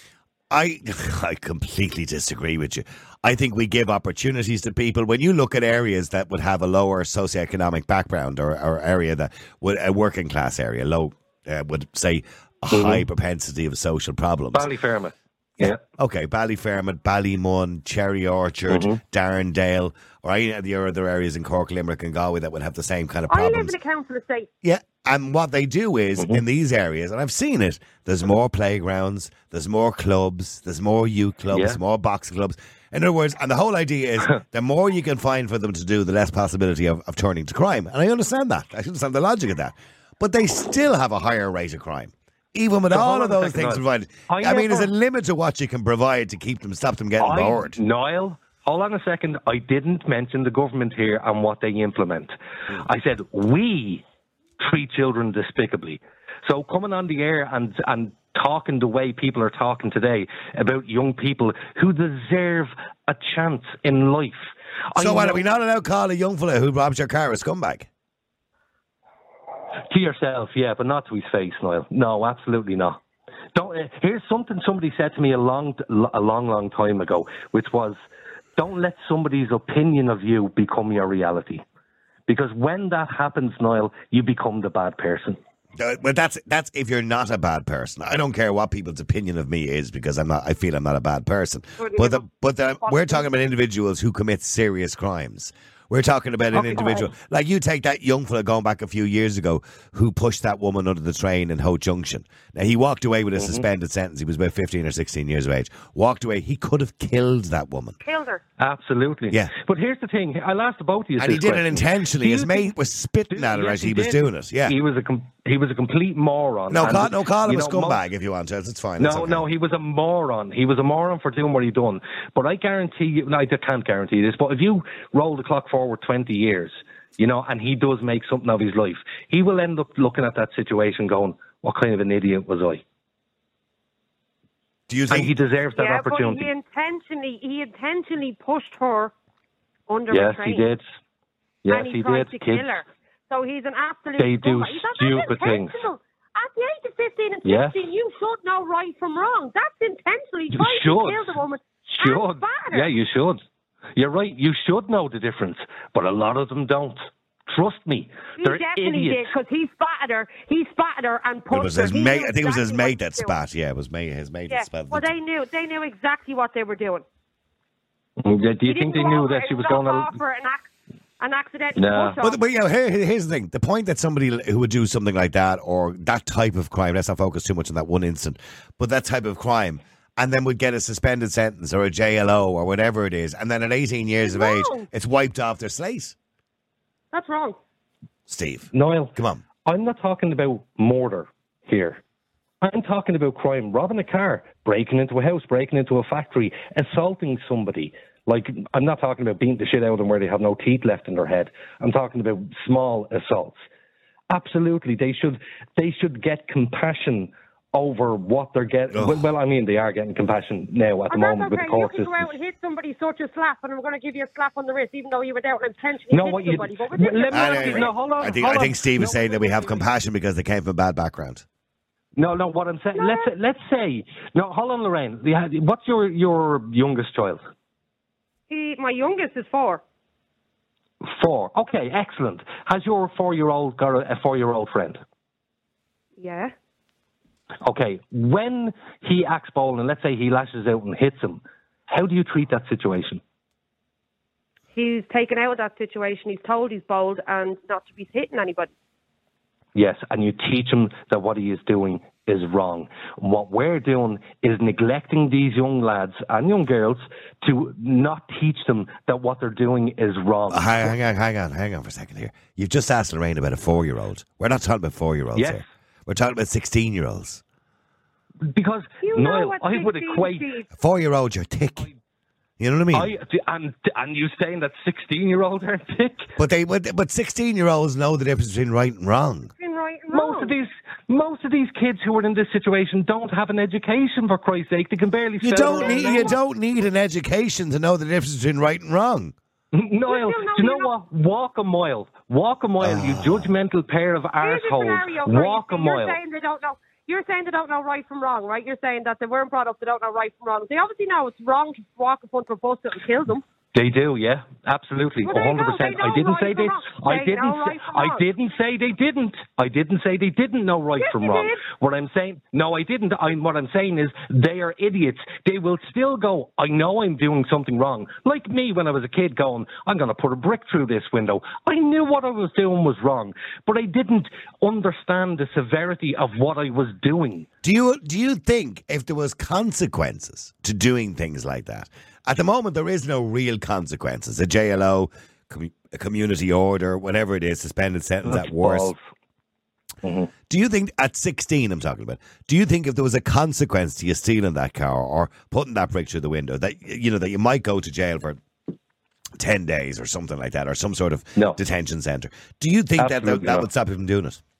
I I completely disagree with you. I think we give opportunities to people. When you look at areas that would have a lower socioeconomic background or, or area that would a working class area, low uh, would say a Mhm. high propensity of social problems. Ballyfermot. Yeah. Okay, Ballyfermot, Ballymun, Cherry Orchard, Mm-hmm. Darrendale, or any of the other areas in Cork, Limerick and Galway that would have the same kind of I live problems. in a council estate. Yeah, and what they do is, Mm-hmm. in these areas, and I've seen it, there's more playgrounds, there's more clubs, there's more youth clubs, Yeah. more boxing clubs. In other words, and the whole idea is, the more you can find for them to do, the less possibility of, of turning to crime. And I understand that. I understand the logic of that. But they still have a higher rate of crime. Even with So all hold of on a those second, things Niall. provided. I I mean, there's a never- limit to what you can provide to keep them, stop them getting I, bored. Niall, hold on a second. I didn't mention the government here and what they implement. I said we treat children despicably. So coming on the air and and talking the way people are talking today about young people who deserve a chance in life. So I what, know- are we not allowed to call a young fella who robs your car a scumbag? To yourself, yeah, but not to his face, Niall. No, absolutely not. Don't. Uh, here's something somebody said to me a long, a long, long time ago, which was, "Don't let somebody's opinion of you become your reality, because when that happens, Niall, you become the bad person." Uh, but that's that's if you're not a bad person. I don't care what people's opinion of me is because I'm not. I feel I'm not a bad person. But the, but the, we're talking about individuals who commit serious crimes. We're talking about an Okay. individual like you take that young fella going back a few years ago who pushed that woman under the train in Ho Junction. Now he walked away with a Mhm. suspended sentence. He was about fifteen or sixteen years of age. Walked away. He could have killed that woman. Killed her. Absolutely. Yeah. But here's the thing. I'll ask both of you. And he this did it question. intentionally. Do His you mate think- was spitting at her Yes, as he, was did. doing it. Yeah. He was a com- he was a complete moron. No, And, call, no, call him you a know, most- scumbag if you want to. It's fine. No, It's okay. no, he was a moron. He was a moron for doing what he done. But I guarantee you, no, I can't guarantee this, but if you roll the clock forward twenty years, you know, and he does make something of his life, he will end up looking at that situation going, what kind of an idiot was I? Do you And think he deserves that yeah, opportunity. but he intentionally, he intentionally pushed her under Yes, a train. he did. Yes, and he, he tried did. to Kids, kill her. So he's an absolute They do scumbag. He's not- that's stupid things. intentional. At the age of fifteen and Yes. sixteen, you should know right from wrong. That's intentionally You trying should. to kill the woman. should. And batter her. Yeah, you should. You're right. You should know the difference, but a lot of them don't. Trust me, He they're definitely idiots. did, because he spatted her. He spatted her and It pushed was her. his He mate. knew I think it was his exactly mate what that he was doing. spat. Yeah, it was mate, his mate Yeah. that spat. Well, they knew. They knew exactly what they were doing. Do you He think didn't they go knew over that it she was and going knock to? off her and ac- and accidentally No. push her. But, but you know, here, here's the thing: the point that somebody who would do something like that or that type of crime, let's not focus too much on that one incident, but that type of crime, and then would get a suspended sentence or a J L O or whatever it is, and then at eighteen years It's of wrong. age, it's wiped off their slate. That's wrong. Steve, Niall, come on. I'm not talking about murder here. I'm talking about crime. Robbing a car, breaking into a house, breaking into a factory, assaulting somebody. Like, I'm not talking about beating the shit out of them where they have no teeth left in their head. I'm talking about small assaults. Absolutely, they should they should get compassion over what they're getting. Oh. Well, well, I mean, they are getting compassion now at the And moment that's with okay. the court You can system. go out and hit somebody such a slap, and I'm going to give you a slap on the wrist, even though you were out and intentionally No, hit what you- somebody. But with let this- me And, ask you- uh, no, hold on, I think hold I on. think Steve is No, saying that we have wait, wait, compassion because they came from a bad background. No, no. What I'm saying, let's let's say, no. Hold on, Lorraine. Yeah, what's your your youngest child? He, my youngest is four. Four. Okay, excellent. Has your four-year-old got a, a four-year-old friend? Yeah. Okay. When he acts bold and let's say he lashes out and hits him, how do you treat that situation? He's taken out of that situation. He's told he's bold and not to be hitting anybody. Yes, and you teach him that what he is doing is wrong. What we're doing is neglecting these young lads and young girls to not teach them that what they're doing is wrong. Uh, hang, hang on, hang on, hang on for a second here. You've just asked Lorraine about a four-year-old. We're not talking about four-year-olds Yes. here. We're talking about sixteen-year-olds. Because, You know Niall, what I would sixteen equate... Steve. Four-year-olds, you're thick. You know what I mean? I, and, and you saying that sixteen-year-olds are thick? But they, but, but sixteen-year-olds know the difference between right and wrong. Been right and Most wrong. of these... Most of these kids who are in this situation don't have an education, for Christ's sake. They can barely You spell don't their need, own you name. don't need an education to know the difference between right and wrong. Niall, You still know do you know you're what? Walk a mile. Walk a mile, you judgmental pair of Here's a arseholes. scenario for you. Walk a You're mile. saying they don't know. You're saying they don't know right from wrong, right? You're saying that they weren't brought up, they don't know right from wrong. They obviously know it's wrong to walk in front of a bus that will kill them. They do, yeah, absolutely, Well, there you one hundred percent. go. They I didn't know say right they. from wrong. I They didn't. know Say, right from I wrong. didn't say they didn't. I didn't say they didn't know right Yes, from you wrong. did. What I'm saying, no, I didn't. I, what I'm saying is they are idiots. They will still go, I know I'm doing something wrong. Like me when I was a kid, going, I'm going to put a brick through this window. I knew what I was doing was wrong, but I didn't understand the severity of what I was doing. Do you do you think if there was consequences to doing things like that? At the moment, there is no real consequences. A J L O, com- a community order, whatever it is, suspended sentence at worst. Mm-hmm. Do you think at sixteen, I'm talking about, do you think if there was a consequence to you stealing that car or putting that brick through the window, that you know that you might go to jail for ten days or something like that, or some sort of No. detention centre? Do you think that that, Absolutely that not. would stop you from doing it?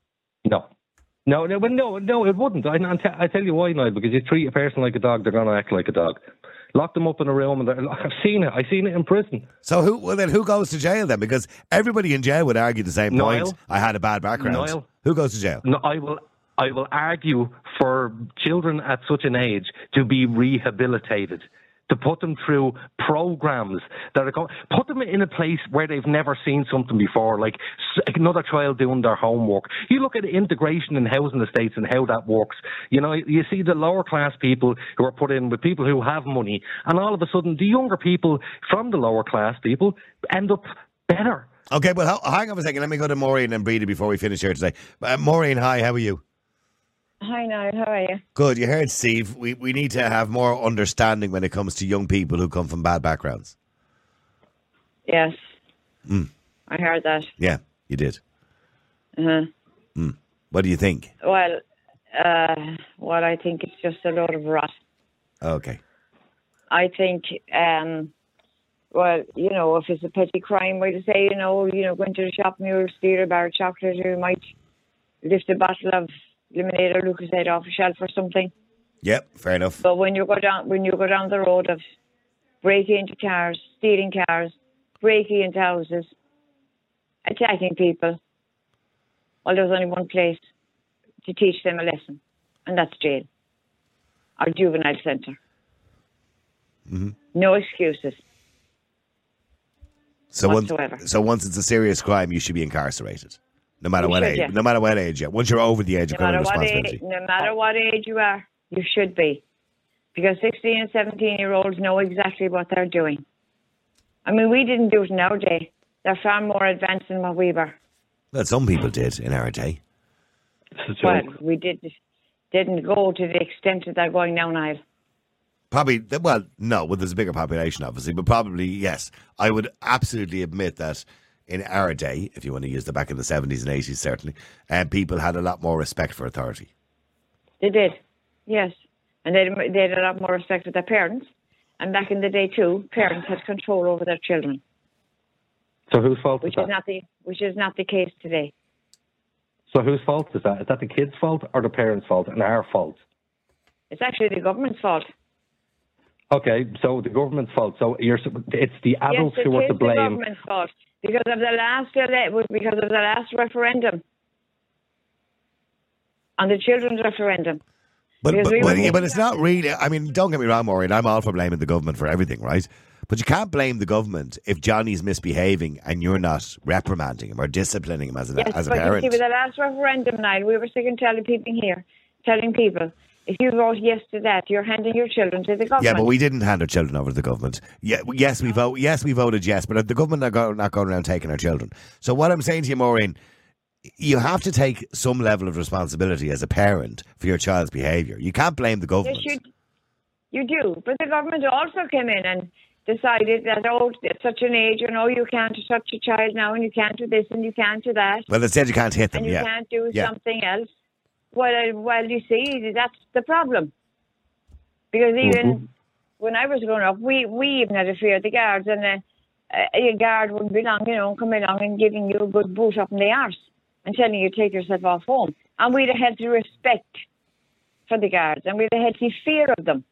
No. No, no, but no, no, it wouldn't. I, I, tell, I tell you why, Niall, because you treat a person like a dog, they're going to act like a dog. Lock them up in a room, and they're- I've seen it. I've seen it in prison. So who? Well, then who goes to jail then? Because everybody in jail would argue the same Niall? point. I had a bad background. Niall? Who goes to jail? No, I will. I will argue for children at such an age to be rehabilitated, to put them through programs that are going, put them in a place where they've never seen something before, like s- another child doing their homework. You look at integration in housing estates and how that works. You know, you see the lower class people who are put in with people who have money, and all of a sudden the younger people from the lower class people end up better. Okay, well, ho- hang on a second. Let me go to Maureen and Breda before we finish here today. Uh, Maureen, hi, how are you? Hi, Niall. How are you? Good. You heard Steve. We we need to have more understanding when it comes to young people who come from bad backgrounds. Yes. Mm. I heard that. Yeah, you did. Uh-huh. Mm. What do you think? Well, uh, well, I think it's just a load of rot. Okay. I think, um, well, you know, if it's a petty crime, we'd say, you know, you know, going to the shop and you'll steal a bar of chocolate, you might lift a bottle of lemonade or Lucozade off a shelf or something. Yep, fair enough. But when you go down, when you go down the road of breaking into cars, stealing cars, breaking into houses, attacking people, well, there's only one place to teach them a lesson, and that's jail or juvenile centre. Mm-hmm. No excuses. So whatsoever. once, so once it's a serious crime, you should be incarcerated, no matter You what should, age. yeah. No matter what age. Yeah. Once you're over the age No of criminal matter what responsibility. age, no matter what age you are, you should be, because sixteen and seventeen year olds know exactly what they're doing. I mean, we didn't do it in our day. They're far more advanced than what we were. Well, some people did in our day. Well, we did didn't go to the extent that they're going now, Niall. Probably, well, no, well, there's a bigger population, obviously, but probably, yes. I would absolutely admit that in our day, if you want to use the back in the seventies and eighties, certainly, uh, people had a lot more respect for authority. They did, yes. And they, they had a lot more respect for their parents. And back in the day, too, parents had control over their children. So whose fault Which is is that? not the which is not the case today. So whose fault is that? Is that the kid's fault or the parents' fault and our fault? It's actually the government's fault. Okay, so the government's fault. So you're, it's the adults yes, who are it to is the blame. government's fault because of the last ele- because of the last referendum on the children's referendum. But Because but, we but, were- yeah, but it's not really. I mean, don't get me wrong, Maureen. I'm all for blaming the government for everything, right? But you can't blame the government if Johnny's misbehaving and you're not reprimanding him or disciplining him as a Yes, as a but parent. you see, with the last referendum, Niall, we were sick and telling people here, telling people, if you vote yes to that, you're handing your children to the government. Yeah, but we didn't hand our children over to the government. Yeah, yes, we vote. Yes, we voted yes, but the government are go, not going around taking our children. So what I'm saying to you, Maureen, you have to take some level of responsibility as a parent for your child's behaviour. You can't blame the government. Yes, you, you do. But the government also came in and decided that, oh, at such an age, you know, you can't touch a child now and you can't do this and you can't do that. Well, they said you can't hit them. And you yeah, can't do yeah. something else. Well, uh, well, you see, that's the problem. Because even Mm-hmm. when I was growing up, we, we even had a fear of the guards, and a, a guard wouldn't be long, you know, coming along and giving you a good boot up in the arse and telling you to take yourself off home. And we'd have had the respect for the guards, and we'd have had the fear of them.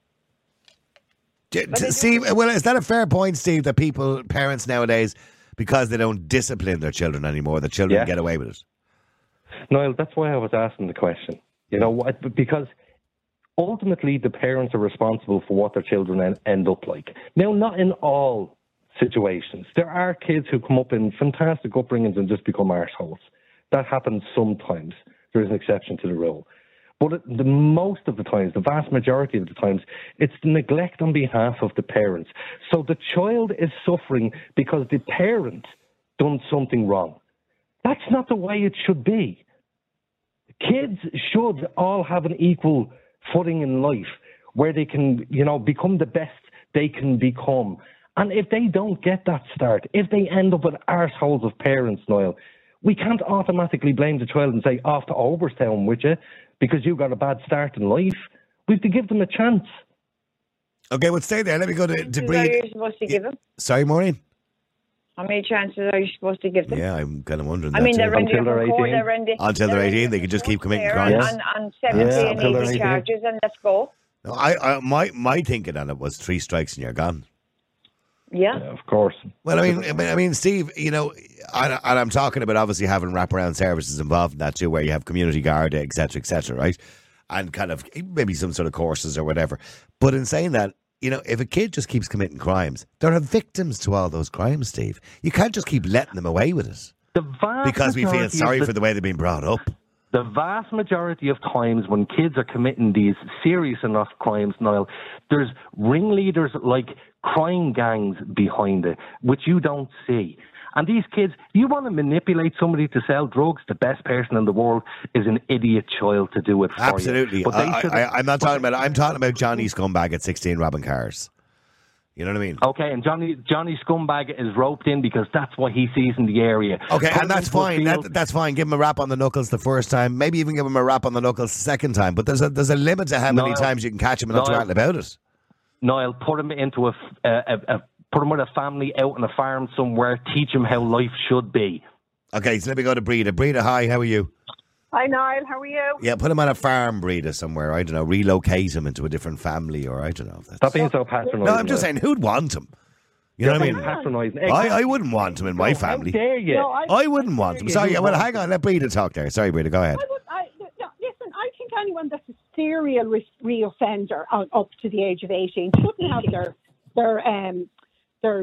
D- t- Steve, well, is that a fair point, Steve, that people, parents nowadays, because they don't discipline their children anymore, the children Yeah. get away with it? Niall, that's why I was asking the question. You know, what- because ultimately the parents are responsible for what their children en- end up like. Now, not in all situations. There are kids who come up in fantastic upbringings and just become arseholes. That happens sometimes. There is an exception to the rule. But it- the most of the times, the vast majority of the times, it's the neglect on behalf of the parents. So the child is suffering because the parent done something wrong. That's not the way it should be. Kids should all have an equal footing in life where they can, you know, become the best they can become. And if they don't get that start, if they end up with arseholes of parents, Niall, we can't automatically blame the child and say, off to Overstown with you, because you got a bad start in life. We have to give them a chance. Okay, well, stay there. Let me go to, to Are breathe. you supposed to give them? Sorry, Maureen? How many chances are you supposed to give them? Yeah, I'm kind of wondering I that mean, too. they're in the court, they're in the, Until they're eighteen, they can just keep committing there crimes. on, on seventy Yeah, and until they're eighty eighteen. charges, and let's go. No, I, I, my, my thinking on it was three strikes and you're gone. Yeah. Of course. Well, I mean, I mean, I mean, Steve, you know, and, and I'm talking about obviously having wraparound services involved in that too, where you have community guard, et cetera, et cetera, right? And kind of maybe some sort of courses or whatever. But in saying that, you know, if a kid just keeps committing crimes, there are victims to all those crimes, Steve. You can't just keep letting them away with it The vast because we feel majority of sorry the- for the way they've been brought up. The vast majority of times when kids are committing these serious enough crimes, Niall, there's ringleaders like crime gangs behind it, which you don't see. And these kids, you want to manipulate somebody to sell drugs, the best person in the world is an idiot child to do it for Absolutely. you. But they I, should- I, I'm not talking about. I'm talking about Johnny Scumbag at sixteen robbing cars. You know what I mean? Okay, and Johnny Johnny Scumbag is roped in because that's what he sees in the area. Okay, Put him and that's into a fine. field- That, that's fine. Give him a rap on the knuckles the first time. Maybe even give him a rap on the knuckles the second time. But there's a there's a limit to how many Niall, times you can catch him and not do Niall, anything about it. Niall, put him into a, f- a, a, a put him with a family out on a farm somewhere. Teach him how life should be. Okay, so let me go to Breeda. Breeda, hi. How are you? Hi, Niall. How are you? Yeah, put him on a farm, Breeda, somewhere. I don't know. Relocate him into a different family, or I don't know. If that's... Stop being so patronising. No, I'm just saying, who'd want him? You know what I mean? Patronising. I, I wouldn't want him in my No, family. How dare you? No, I- I wouldn't want him. you? Sorry, You well, want hang on. Let Breeda talk there. Sorry, Breeda, go ahead. I would, I, no, listen, I think anyone that's a serial re- reoffender on, up to the age of eighteen shouldn't have their their um their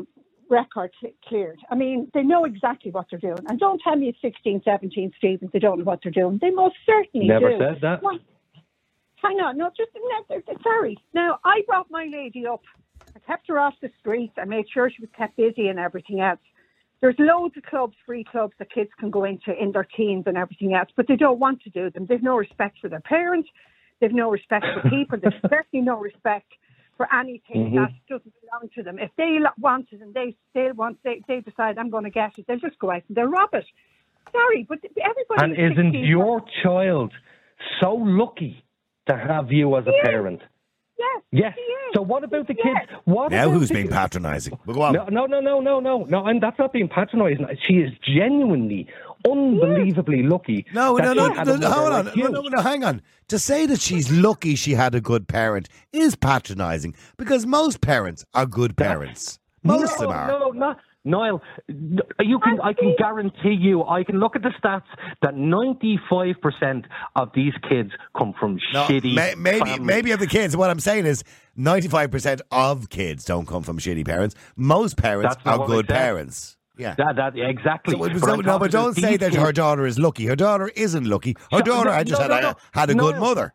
record cl- cleared. I mean, they know exactly what they're doing. And don't tell me it's sixteen, seventeen, Stevens, they don't know what they're doing. They most certainly Never do. said that. Well, hang on, no, just, no, sorry. Now, I brought my lady up. I kept her off the street. I made sure she was kept busy and everything else. There's loads of clubs, free clubs that kids can go into in their teens and everything else, but they don't want to do them. They've no respect for their parents. They've no respect for people. They've certainly no respect for anything Mhm. that doesn't belong to them. If they lo- want it and they still want, they, they decide I'm going to get it, they'll just go out and they'll rob it. Sorry, but everybody. And isn't sixteen your child so lucky to have you as a Yes. parent? Yes. Yes. She is. So what about the Yes. kids? What Now about who's the being kids? patronising? Well, go on. No, no, no, no, no, no, no. And that's not being patronising. She is genuinely, unbelievably lucky. No, that no, she no, had no, a no, hold mother on. like No, you. no, no, hang on. To say that she's lucky she had a good parent is patronising because most parents are good parents. Most of no, them are. No, not Niall. You can, I can guarantee you. I can look at the stats that ninety-five percent of these kids come from No, shitty may, maybe, families. maybe of the kids. What I'm saying is ninety-five percent of kids don't come from shitty parents. Most parents That's not are what I good said. parents. Yeah. That, that, exactly. So, But so- I'm no, talking but don't about say these that kids. her daughter is lucky. Her daughter isn't lucky. Her No, daughter no, had just no, had, no, a, had a no. good mother.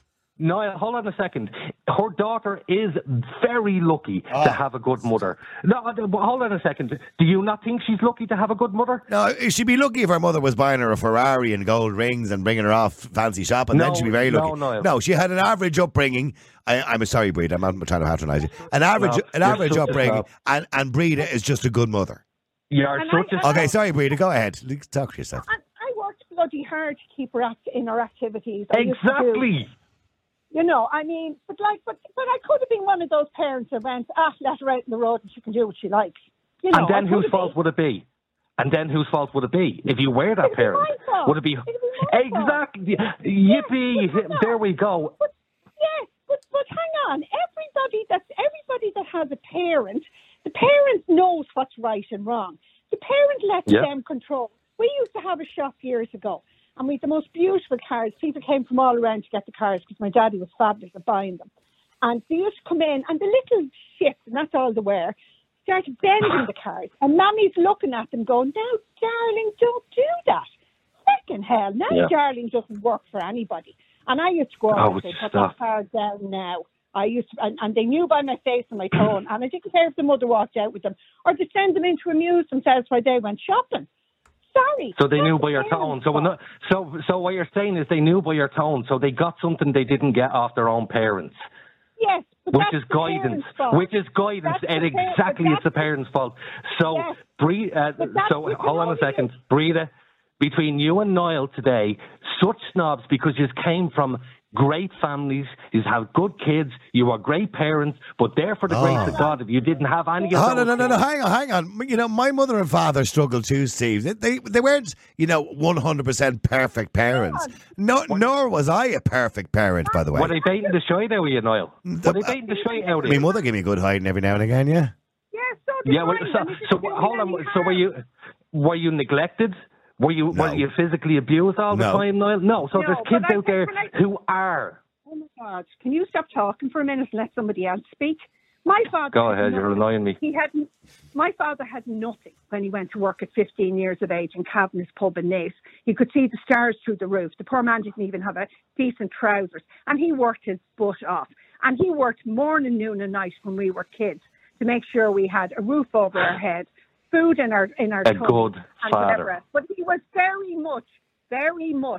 No, hold on a second. Her daughter is very lucky Oh. to have a good mother. No, hold on a second. Do you not think she's lucky to have a good mother? No, she'd be lucky if her mother was buying her a Ferrari and gold rings and bringing her off fancy shopping. Then No, she'd be very lucky. no, no. she had an average upbringing. I, I'm sorry, Breed. I'm not trying to patronise you. An average, No, an you're average such a upbringing, snob. and and Breeda is just a good mother. You're And such I- a... Okay, sorry, Breeda. Go ahead. Talk to yourself. I, I worked bloody hard to keep her act- in her activities. I used to do- Exactly. You know, I mean, but like, but but I could have been one of those parents that went, ah, let her out in the road and she can do what she likes. You know, And then I whose could have fault would it be? And then whose fault would it be? If you were that It'd be parent, my fault. would it be... It'd be my fault. Exactly. Yippee. but no. There we go. But, yes, but but hang on. Everybody that's everybody that has a parent, the parent knows what's right and wrong. The parent lets Yeah. them control. We used to have a shop years ago, and we had the most beautiful cars. People came from all around to get the cars because my daddy was fabulous at buying them. And they used to come in, and the little shits, and that's all they were, started bending the cars. And Mammy's looking at them going, no, darling, don't do that. Second hell, now Yeah. darling doesn't work for anybody. And I used to go Oh, out and say, put stop. that car down now. I used to, and, and they knew by my face and my tone, and I didn't care if the mother walked out with them or to send them in to amuse themselves while they went shopping. Sorry. So they that's knew the by your parents' tone. So, we're fault. not, so, so what you're saying is they knew by your tone. So they got something they didn't get off their own parents, Yes, but which that's is the guidance. parents' fault. Which is guidance, That's and the par- exactly but it's the that's- parents' fault. So, Yes. Bree, uh, But that's so what hold on a you second, Breeda. Between you and Niall today, such snobs because you came from great families, you have good kids, you are great parents, but there for the Oh. grace of God, if you didn't have any of Oh, those no, no, no, no, things- hang on, hang on. You know, my mother and father struggled too, Steve. They, they, they weren't, you know, one hundred percent perfect parents. No, nor was I a perfect parent, by the way. Were they baiting the shite out of you, Niall? Were they baiting the shite out of My you? mother gave me a good hiding every now and again, yeah. Yes, so did Yeah, well, mine, so, and it so didn't do hold me on. any So were harm. you were you neglected? Were you No. were you physically abused all the No. time, Niall? No. So No, there's but kids I out think there when I- who are. Oh my God! Can you stop talking for a minute and let somebody else speak? My father. Go had ahead, you're nothing. annoying me. He had. My father had nothing when he went to work at fifteen years of age in Kavanagh's pub in Naas. You could see the stars through the roof. The poor man didn't even have a decent trousers, and he worked his butt off. And he worked morning, noon, and night when we were kids to make sure we had a roof over our head, food in our in our A tummies, good and whatever father. else. But he was very much, very much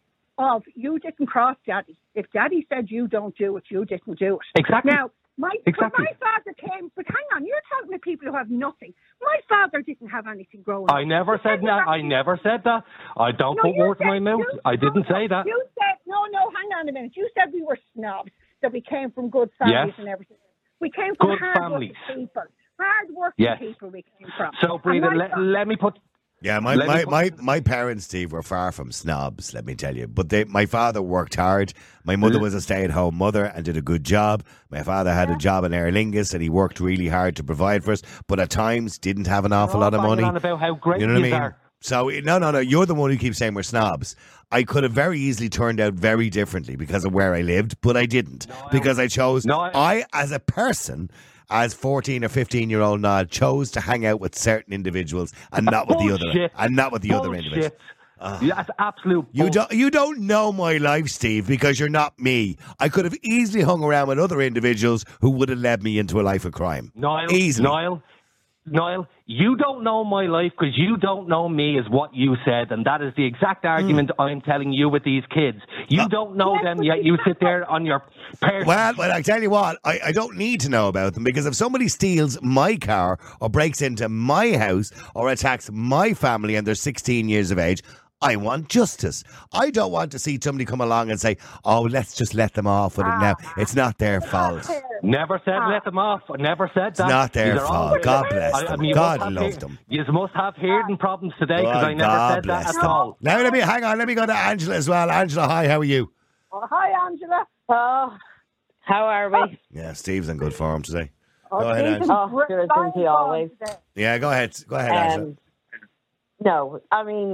of you didn't cross Daddy. If Daddy said you don't do it, you didn't do it. Exactly. Now, my Exactly. but my father came. But hang on, you're talking to people who have nothing. My father didn't have anything growing up. I never said that. I never said that. I don't No, put you words in said- my mouth. you- I didn't no, say that. You said no, no. Hang on a minute. You said we were snobs. That we came from good families Yes. and everything. We came from Good hard families. working people. Hard working Yes. people. We came from. So, And Breeda, my let, fa- let me put. Yeah, my, Let me my, put- my, my parents, Steve, were far from snobs, let me tell you. But they, my father worked hard. My mother was a stay-at-home mother and did a good job. My father had a job in Aer Lingus and he worked really hard to provide for us, but at times didn't have an awful You're lot of all money. banging on about how great You know what I yous mean? are. So, no, no, no. You're the one who keeps saying we're snobs. I could have very easily turned out very differently because of where I lived, but I didn't. No, I because I chose, no, I, I, as a person, as fourteen or fifteen year old Niall, chose to hang out with certain individuals and not with the other, and not with the Bullshit. other individuals. Uh, yeah, that's absolute bullshit. You don't, you don't know my life, Steve, because you're not me. I could have easily hung around with other individuals who would have led me into a life of crime. Niall, easily. Niall, Niall, you don't know my life because you don't know me, is what you said, and that is the exact argument mm. I'm telling you with these kids. You uh, don't know yes, them, yet you sit there on your person. Well, well, I tell you what, I, I don't need to know about them, because if somebody steals my car or breaks into my house or attacks my family and they're sixteen years of age, I want justice. I don't want to see somebody come along and say, oh, let's just let them off with it now. It's not their fault. Never said let them off. Never said that. It's not their These fault. God bless I, them. I mean, God love he- them. You must have hearing problems today, because I never God said bless that them. at all. Now, let me, hang on, let me go to Angela as well. Angela, hi, how are you? Oh, hi, Angela. Oh, how are we? Yeah, Steve's in good form today. Oh, go ahead, Angela. Oh, sure, isn't he always? Yeah, go ahead. Go ahead, Angela. Um, no, I mean...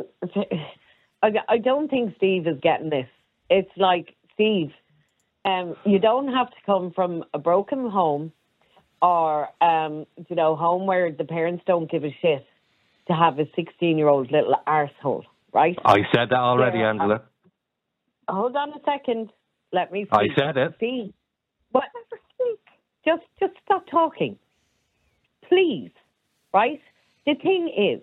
I don't think Steve is getting this. It's like, Steve, um, you don't have to come from a broken home or, um, you know, home where the parents don't give a shit to have a sixteen-year-old little arsehole, right? I said that already, there, Angela. Uh, hold on a second. Let me speak. I said it. Steve, what? Just, just stop talking. Please, right? The thing is,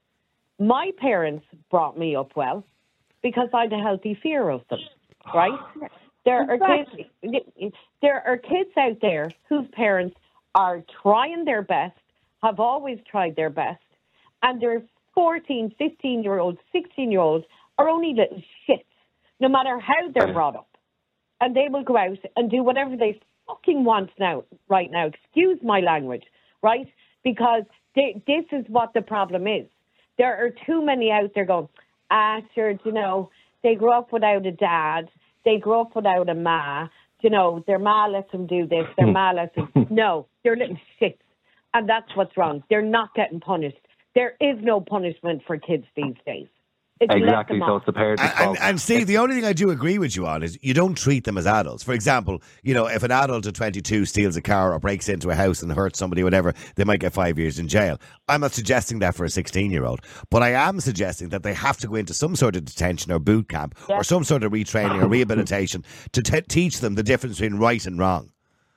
my parents brought me up well because I had a healthy fear of them, right? There are kids, there are kids out there whose parents are trying their best, have always tried their best, and their fourteen, fifteen-year-olds, sixteen-year-olds are only little shits, no matter how they're brought up. And they will go out and do whatever they fucking want now, right now. Excuse my language, right? Because they, this is what the problem is. There are too many out there going, ah, sure, you know, they grew up without a dad. They grew up without a ma. You know, their ma lets them do this. Their ma lets them... No, they're little shits. And that's what's wrong. They're not getting punished. There is no punishment for kids these days. It's exactly, so it's the parents' and, fault. And, and Steve, the only thing I do agree with you on is you don't treat them as adults. For example, you know, if an adult at twenty-two steals a car or breaks into a house and hurts somebody, whatever, they might get five years in jail. I'm not suggesting that for a sixteen-year-old, but I am suggesting that they have to go into some sort of detention or boot camp yes. or some sort of retraining or rehabilitation to te- teach them the difference between right and wrong.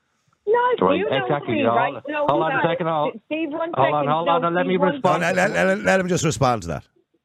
No, right. you exactly. me, hold, right? No, hold on a second. Hold, Steve, one hold second. on, hold no, on. Let Steve, me respond. Oh, let, let, let him just respond to that.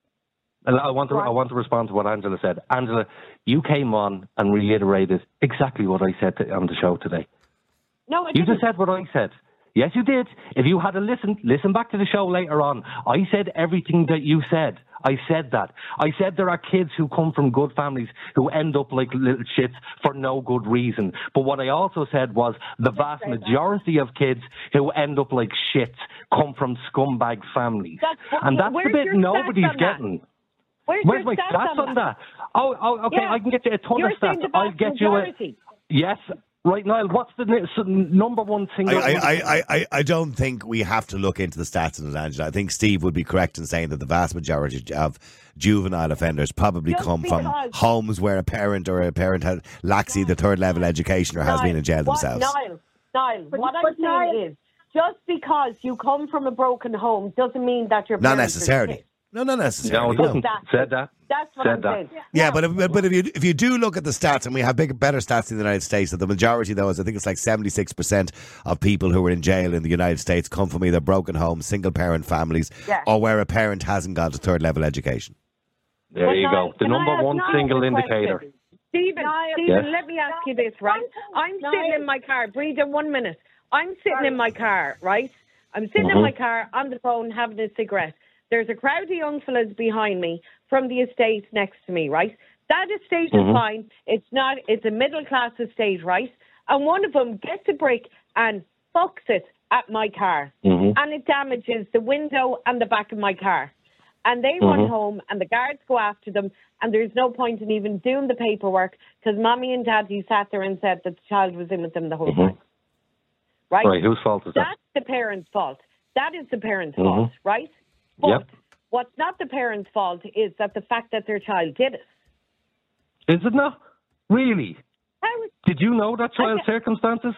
I want to. I want to respond to what Angela said. Angela, you came on and reiterated exactly what I said to, on the show today. No, I you didn't. just said what I said. Yes, you did. If you had a listen, listen back to the show later on. I said everything that you said. I said that. I said there are kids who come from good families who end up like little shits for no good reason. But what I also said was the vast majority of kids who end up like shits come from scumbag families. That's, and that's the bit nobody's getting. Where's, Where's my stats, stats on that? that? Oh, oh, okay, yeah. I can get you a ton You're of stats. I'll get majority. you a... Yes, right, Niall, what's the n- number one thing? I, I, I, I, I don't think we have to look into the stats in it, Angela. I think Steve would be correct in saying that the vast majority of juvenile offenders probably Just come because. from homes where a parent or a parent has, lacks either third level education or has Niall, been in jail what, themselves. Niall, Niall, But- what but I'm saying Niall- is, just because you come from a broken home doesn't mean that your Not parents necessarily. are shit. No, not necessarily. No, it doesn't. Exactly. Said that. That's what Said I'm that. saying. Yeah, but if, but if you if you do look at the stats, and we have big, better stats in the United States, that the majority of those, I think it's like seventy-six percent of people who are in jail in the United States come from either broken homes, single parent families, Yeah. or where a parent hasn't got a third level education. There But you Niall, go. The can I number ask one Niall single a indicator. question? Stephen, Niall, Stephen, Yes. let me ask you this, right? I'm sitting in my car. Breathe in one minute. I'm sitting in my car, right? I'm sitting Mhm. in my car on the phone having a cigarette. There's a crowd of young fellas behind me from the estate next to me, right? That estate Mhm. is fine. It's not, it's a middle class estate, right? And one of them gets a brick and fucks it at my car. Mhm. And it damages the window and the back of my car. And they run Mhm. home and the guards go after them, and there's no point in even doing the paperwork because mommy and daddy sat there and said that the child was in with them the whole Mhm. time. Right? Right, whose fault is that? That's the parent's fault. That is the parent's Mhm. fault, right? But Yep. what's not the parents' fault is that the fact that their child did it. Is it not? Really? How, Did you know that child's I, circumstances?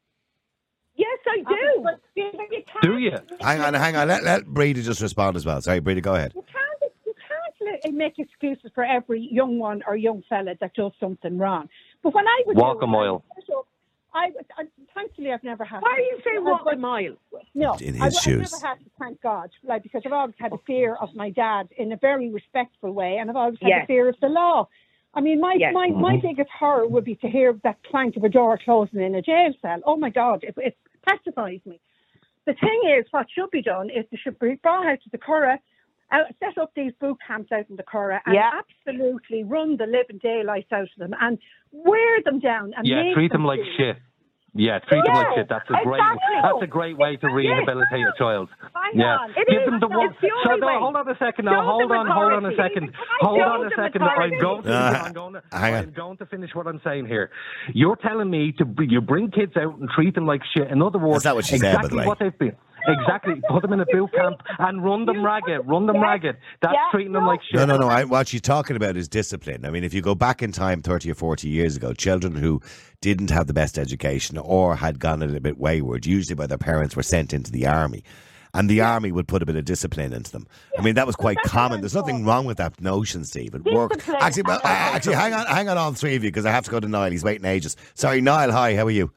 Yes, I do. But you do you? Hang on, hang on. Let, let Breda just respond as well. Sorry, Breda, go ahead. You can't, you can't make excuses for every young one or young fella that does something wrong. But when I was walk a mile. I, I, thankfully, I've never had. Why are you saying walk a mile? No, in his I, shoes. I've never had to, thank God, like because I've always had a fear of my dad in a very respectful way, and I've always had yes. a fear of the law. I mean, my yes. my, my Mm-hmm. biggest horror would be to hear that clank of a door closing in a jail cell. Oh my God, it, it petrifies me. The thing is, what should be done is they should be brought out to the Curragh, out, set up these boot camps out in the Curragh, and yeah. absolutely run the living daylights out of them and wear them down. And yeah, make treat them, them like feel. shit. Yeah, treat Yeah, them like shit. That's a great. exactly. That's a great way to rehabilitate yes. a child. Hang yeah, on. It give is. them the one. It's the So only no, way. hold on a second. Show Now, hold them on, hold on a authority. second. Can I Hold show on a them second. authority? I'm going to. Uh, I'm going to. hang on. I'm going to finish what I'm saying here. You're telling me to you bring kids out and treat them like shit. In other words, That's not what she exactly said, by the way. what they've been. Exactly. Put them in a boot camp and run them ragged. Run them ragged. That's Yeah. treating them like shit. No, no, no. I, what she's talking about is discipline. I mean, if you go back in time thirty or forty years ago, children who didn't have the best education or had gone a little bit wayward, usually by their parents, were sent into the army. And the army would put a bit of discipline into them. I mean, that was quite common. There's nothing wrong with that notion, Steve. It worked. Discipline. Actually, well, uh, actually, hang on, hang on, all three of you, because I have to go to Niall. He's waiting ages. Sorry, Niall. Hi, how are you?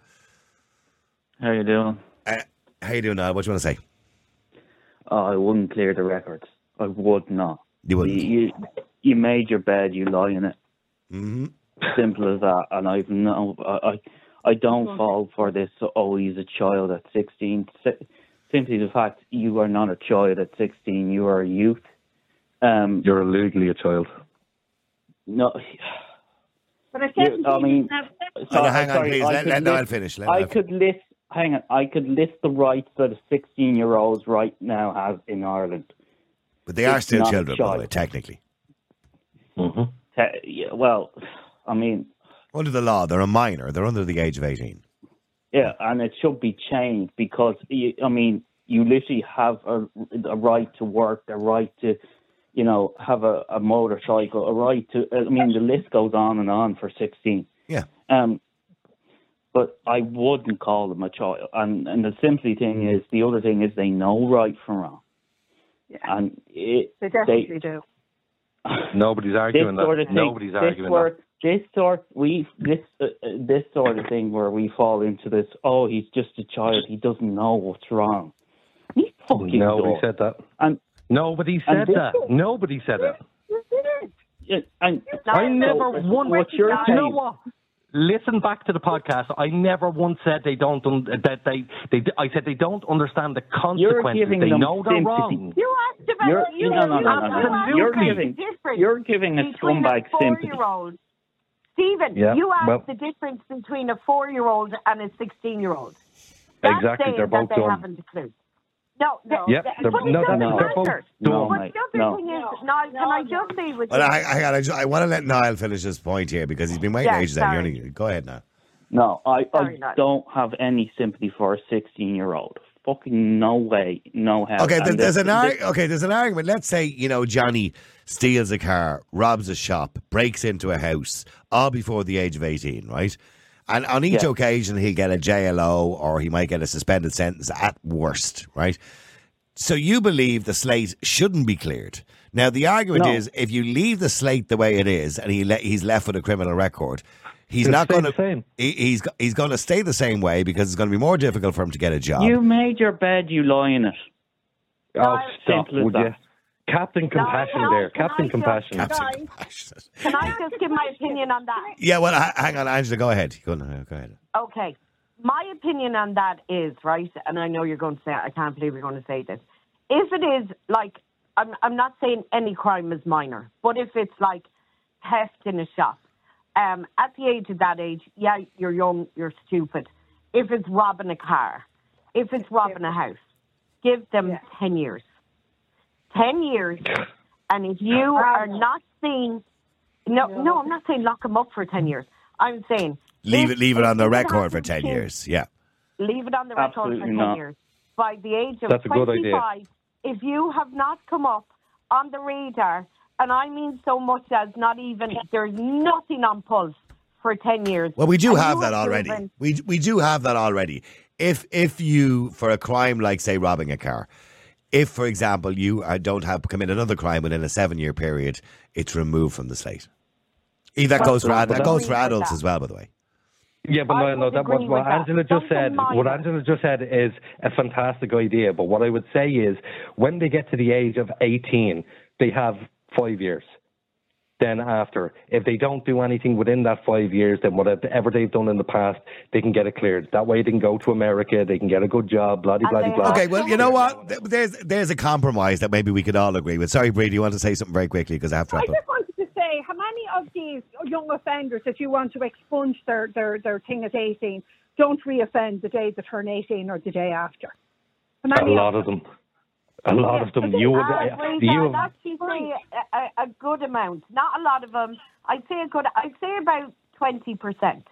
How you doing? Uh, how you doing, Niall? What do you want to say? Oh, I wouldn't clear the records. I would not. You wouldn't. You, you, you made your bed, you lie in it. Mm-hmm. Simple as that. And I've no, I, I, I don't fall for this. Oh, he's a child at sixteen. Simply the fact you are not a child at sixteen. You are a youth. Um, You're legally a child. No. But I, You, I mean, Oh, sorry, no, hang on, sorry, please. I Let, could let Niall list- finish. Let I Niall could list. Hang on, I could list the rights that a sixteen-year-olds right now have in Ireland. But they are It's still not a children, by the child. way, technically. Mm-hmm. Te- yeah, well, I mean, Under the law, they're a minor. They're under the age of eighteen. yeah, and it should be changed because you, I mean, you literally have a, a right to work, a right to, you know, have a, a motorcycle, a right to. I mean, the list goes on and on for sixteen. Yeah. Um, but I wouldn't call them a child. And and the simply thing is, the other thing is they know right from wrong. Yeah. And it, they definitely they, do. Nobody's arguing this sort that. of thing, Nobody's this arguing sort, This sort, we this uh, uh, this sort of thing where we fall into this. Oh, he's just a child. He doesn't know what's wrong. He that. fucking Nobody does. said that. And Nobody and said this- that. Nobody said that. yeah, and I never so, once. What you're You know saying? what? Listen back to the podcast. I never once said they don't. Un- that they, they. I said they don't understand the consequences. giving They them know they're sympathy. wrong. You asked about You're, you, no, no, you no, no, no. absolutely You're asked giving, the difference you're giving a between scumbag a sympathy. four-year-old. Stephen, Yeah, you asked well- the difference between a four-year-old and a sixteen-year-old. That's Exactly, saying they're both that they dumb. haven't a clue. No, no. Yep, th- they're- but it no, doesn't that- they're both matter. No, But mate, the other no. thing is, Niall, can I just say with Well, you? I, hang on. I, just, I want to let Niall finish his point here because he's been waiting Yeah, ages. Then. You're only, go ahead now. No, I, Sorry, I Niall. don't have any sympathy for a sixteen-year-old. Fucking no way, no how. Okay, And there, there's this- an ar- this- okay. There's an argument. Let's say you know Johnny steals a car, robs a shop, breaks into a house, all before the age of eighteen, right? And on each Yeah. occasion, he'll get a J L O or he might get a suspended sentence at worst, right? So you believe the slate shouldn't be cleared. Now, the argument No. is if you leave the slate the way it is and he le- he's left with a criminal record, he's It'll not stay going the to same. he, he's go- he's going to stay the same way because it's going to be more difficult for him to get a job. You made your bed, you lie in it. Oh, Niall, stop, simple as would that. you? Captain Compassion Niall, there. can I Captain just- Compassion. Captain Guys. Compassionate. Can I just give my opinion on that? Yeah, well, h- hang on, Angela, go ahead. Go, on, go ahead. Okay. My opinion on that is, right, and I know you're going to say, I can't believe you're going to say this. If it is, like, I'm, I'm not saying any crime is minor, but if it's like theft in a shop, um, at the age of that age, yeah, you're young, you're stupid. If it's robbing a car, if it's robbing a house, give them Yeah. ten years. ten years, and if you are not seen, no, no, I'm not saying lock them up for ten years. I'm saying Leave if- it, leave it on the if record for hasn't ten been- years. Yeah. Leave it on the record Absolutely for ten not. years. By the age of That's a good idea. twenty-five, if you have not come up on the radar, and I mean so much as not even, there's nothing on Pulse for ten years. Well, we do And have you that already. proven- We we do have that already. If if you, for a crime like, say, robbing a car, if, for example, you uh, don't have commit another crime within a seven-year period, it's removed from the slate. Eh, That goes for ad- that goes for adults as well, by the way. Yeah, but no, no, that was agree what with that. Angela just Something said. What minor. Angela just said is a fantastic idea. But what I would say is, when they get to the age of eighteen, they have five years. Then after, if they don't do anything within that five years, then whatever they've done in the past, they can get it cleared. That way they can go to America, they can get a good job, blah, blah, blah, blah. Okay, well, you know what? Th- There's there's a compromise that maybe we could all agree with. Sorry, Bree, do you want to say something very quickly? Because I have to I wrap up. just wanted to say, how many of these young offenders that you want to expunge their, their, their thing at eighteen don't reoffend the day they turn eighteen or the day after? How A many lot of them. A lot of them. You would, Ah, Bree, you I'd actually say a, a, a good amount. Not a lot of them. I'd say a good. I'd say about twenty percent.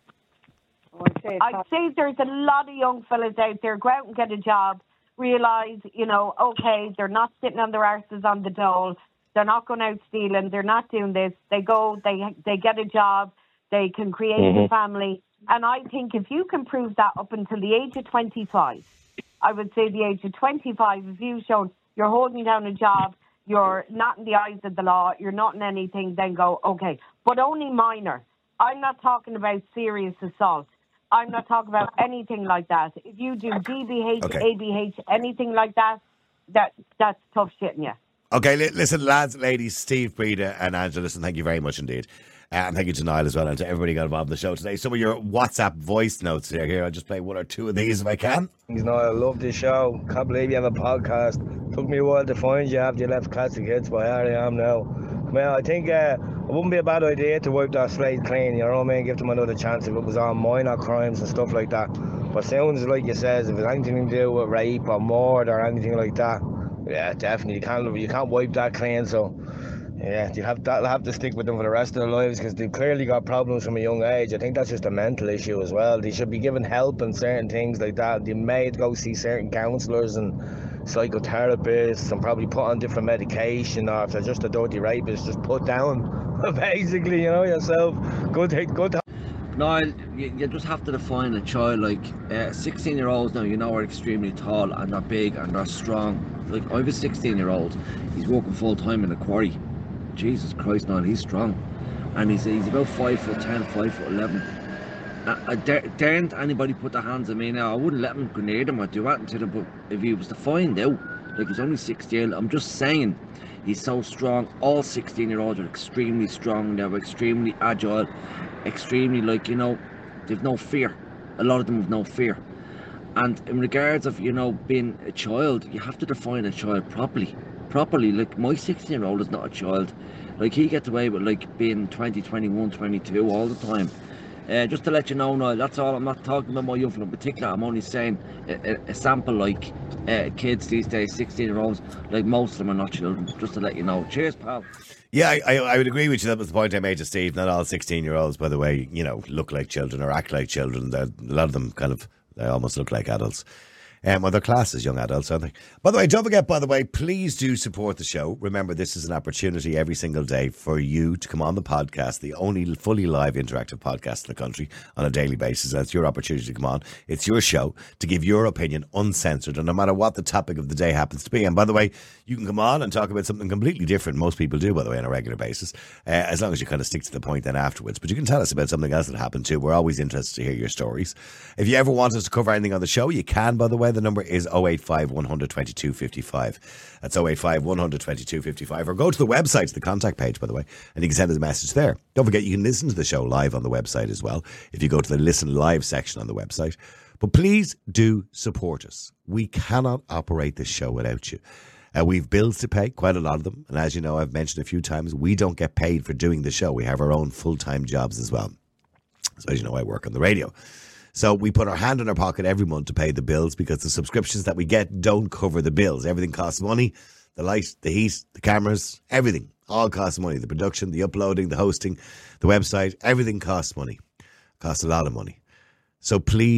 I'd say there's a lot of young fellas out there go out and get a job, realise, you know, okay, they're not sitting on their arses on the dole, they're not going out stealing, they're not doing this. They go, they they get a job, they can create Mhm. a family, and I think if you can prove that up until the age of twenty-five, I would say the age of twenty-five, if you've shown you're holding down a job, you're not in the eyes of the law, you're not in anything, then go, okay, but only minor. I'm not talking about serious assault. I'm not talking about anything like that. If you do D B H, Okay. A B H, anything like that, that that's tough shitting you. Okay, li- listen, lads, ladies, Steve, Breda, and Angela, listen, thank you very much indeed. Uh, and thank you to Niall as well, and to everybody who got involved in the show today. Some of your WhatsApp voice notes here. Here, I'll just play one or two of these if I can. Thanks, Niall. I love this show. Can't believe you have a podcast. Took me a while to find you after you left Classic Hits, but here I am now. Well, I think uh, it wouldn't be a bad idea to wipe that slate clean, you know what I mean? Give them another chance if it was on minor crimes and stuff like that. But sounds like you says, if it's anything to do with rape or murder or anything like that, yeah, definitely you can't you can't wipe that clean. So yeah, you have that'll have to stick with them for the rest of their lives because they've clearly got problems from a young age. I think that's just a mental issue as well. They should be given help and certain things like that. They may go see certain counsellors and psychotherapists and probably put on different medication, or if they're just a dirty rapist, just put down basically, you know, yourself. Good, good. Niall, you, you just have to define a child. Like uh, sixteen year olds now, you know, are extremely tall and they're big and they're strong. Like I have a sixteen year old, he's working full time in a quarry. Jesus Christ, Niall, he's strong, and he's he's about five foot ten, five foot eleven. I, I dare, daren't anybody put their hands on me now. I wouldn't let him grenade him or do anything to them. But if he was to find out, like he's only sixteen, I'm just saying, he's so strong. All sixteen year olds are extremely strong. They're extremely agile, extremely, like, you know, they've no fear. A lot of them have no fear. And in regards of, you know, being a child, you have to define a child properly. Properly, like my sixteen year old is not a child. Like he gets away with like being twenty, twenty-one, twenty-two all the time. Uh, just to let you know, Niall, that's all. I'm not talking about my youth in particular. I'm only saying a, a, a sample, like uh, kids these days, sixteen year olds, like most of them are not children. Just to let you know. Cheers, pal. Yeah, I, I, I would agree with you. That was the point I made to Steve. Not all sixteen-year-olds, by the way, you know, look like children or act like children. They're, a lot of them kind of, they almost look like adults. Um, well, they're classed as young adults, aren't they? By the way, don't forget, by the way, please do support the show. Remember, this is an opportunity every single day for you to come on the podcast, the only fully live interactive podcast in the country on a daily basis. That's your opportunity to come on. It's your show to give your opinion uncensored, and no matter what the topic of the day happens to be. And by the way, you can come on and talk about something completely different. Most people do, by the way, on a regular basis, uh, as long as you kind of stick to the point then afterwards. But you can tell us about something else that happened too. We're always interested to hear your stories. If you ever want us to cover anything on the show, you can, by the way. The number is oh eight five, one hundred, twenty-two fifty-five. That's oh eight five, one hundred, twenty-two fifty-five. Or go to the website, to the contact page, by the way, and you can send us a message there. Don't forget, you can listen to the show live on the website as well, if you go to the Listen Live section on the website. But please do support us. We cannot operate this show without you. Uh, we've bills to pay, quite a lot of them. And as you know, I've mentioned a few times, we don't get paid for doing the show. We have our own full-time jobs as well. So as you know, I work on the radio. So we put our hand in our pocket every month to pay the bills because the subscriptions that we get don't cover the bills. Everything costs money. The light, the heat, the cameras, everything. All costs money. The production, the uploading, the hosting, the website, everything costs money. Costs a lot of money. So please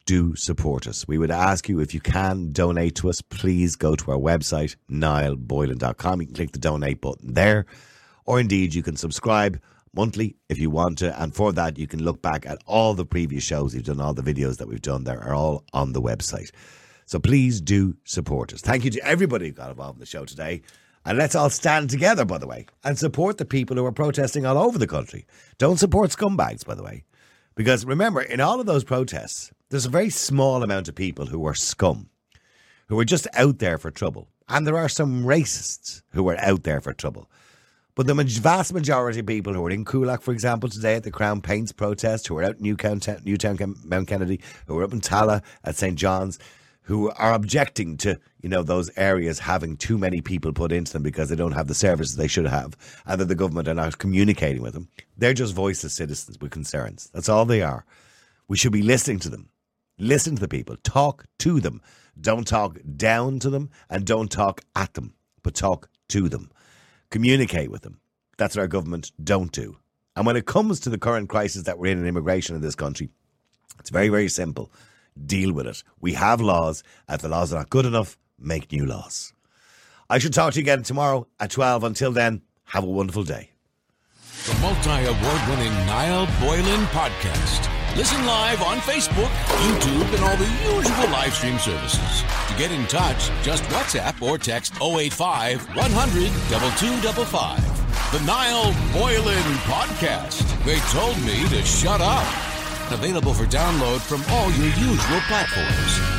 do support us. We would ask you, if you can donate to us, please go to our website, niall boylan dot com. You can click the donate button there, or indeed you can subscribe monthly if you want to, and for that you can look back at all the previous shows we've done. All the videos that we've done there are all on the website. So please do support us. Thank you to everybody who got involved in the show today. And let's all stand together, by the way, and support the people who are protesting all over the country. Don't support scumbags, by the way. Because remember, in all of those protests, there's a very small amount of people who are scum, who are just out there for trouble. And there are some racists who are out there for trouble. But the vast majority of people who are in Coolock, for example, today at the Crown Paints protest, who are out in Newtown, Newtown Mount Kennedy, who are up in Tala at Saint John's, who are objecting to, you know, those areas having too many people put into them because they don't have the services they should have, and that the government are not communicating with them. They're just voiceless citizens with concerns. That's all they are. We should be listening to them. Listen to the people. Talk to them. Don't talk down to them, and don't talk at them, but talk to them. Communicate with them. That's what our government don't do. And when it comes to the current crisis that we're in in immigration in this country, it's very, very simple. Deal with it. We have laws. If the laws are not good enough, make new laws. I should talk to you again tomorrow at twelve. Until then, have a wonderful day. The multi-award-winning Niall Boylan Podcast. Listen live on Facebook, YouTube, and all the usual live stream services. To get in touch, just WhatsApp or text oh eight five, one hundred, two two five five. The Niall Boylan Podcast. They told me to shut up. Available for download from all your usual platforms.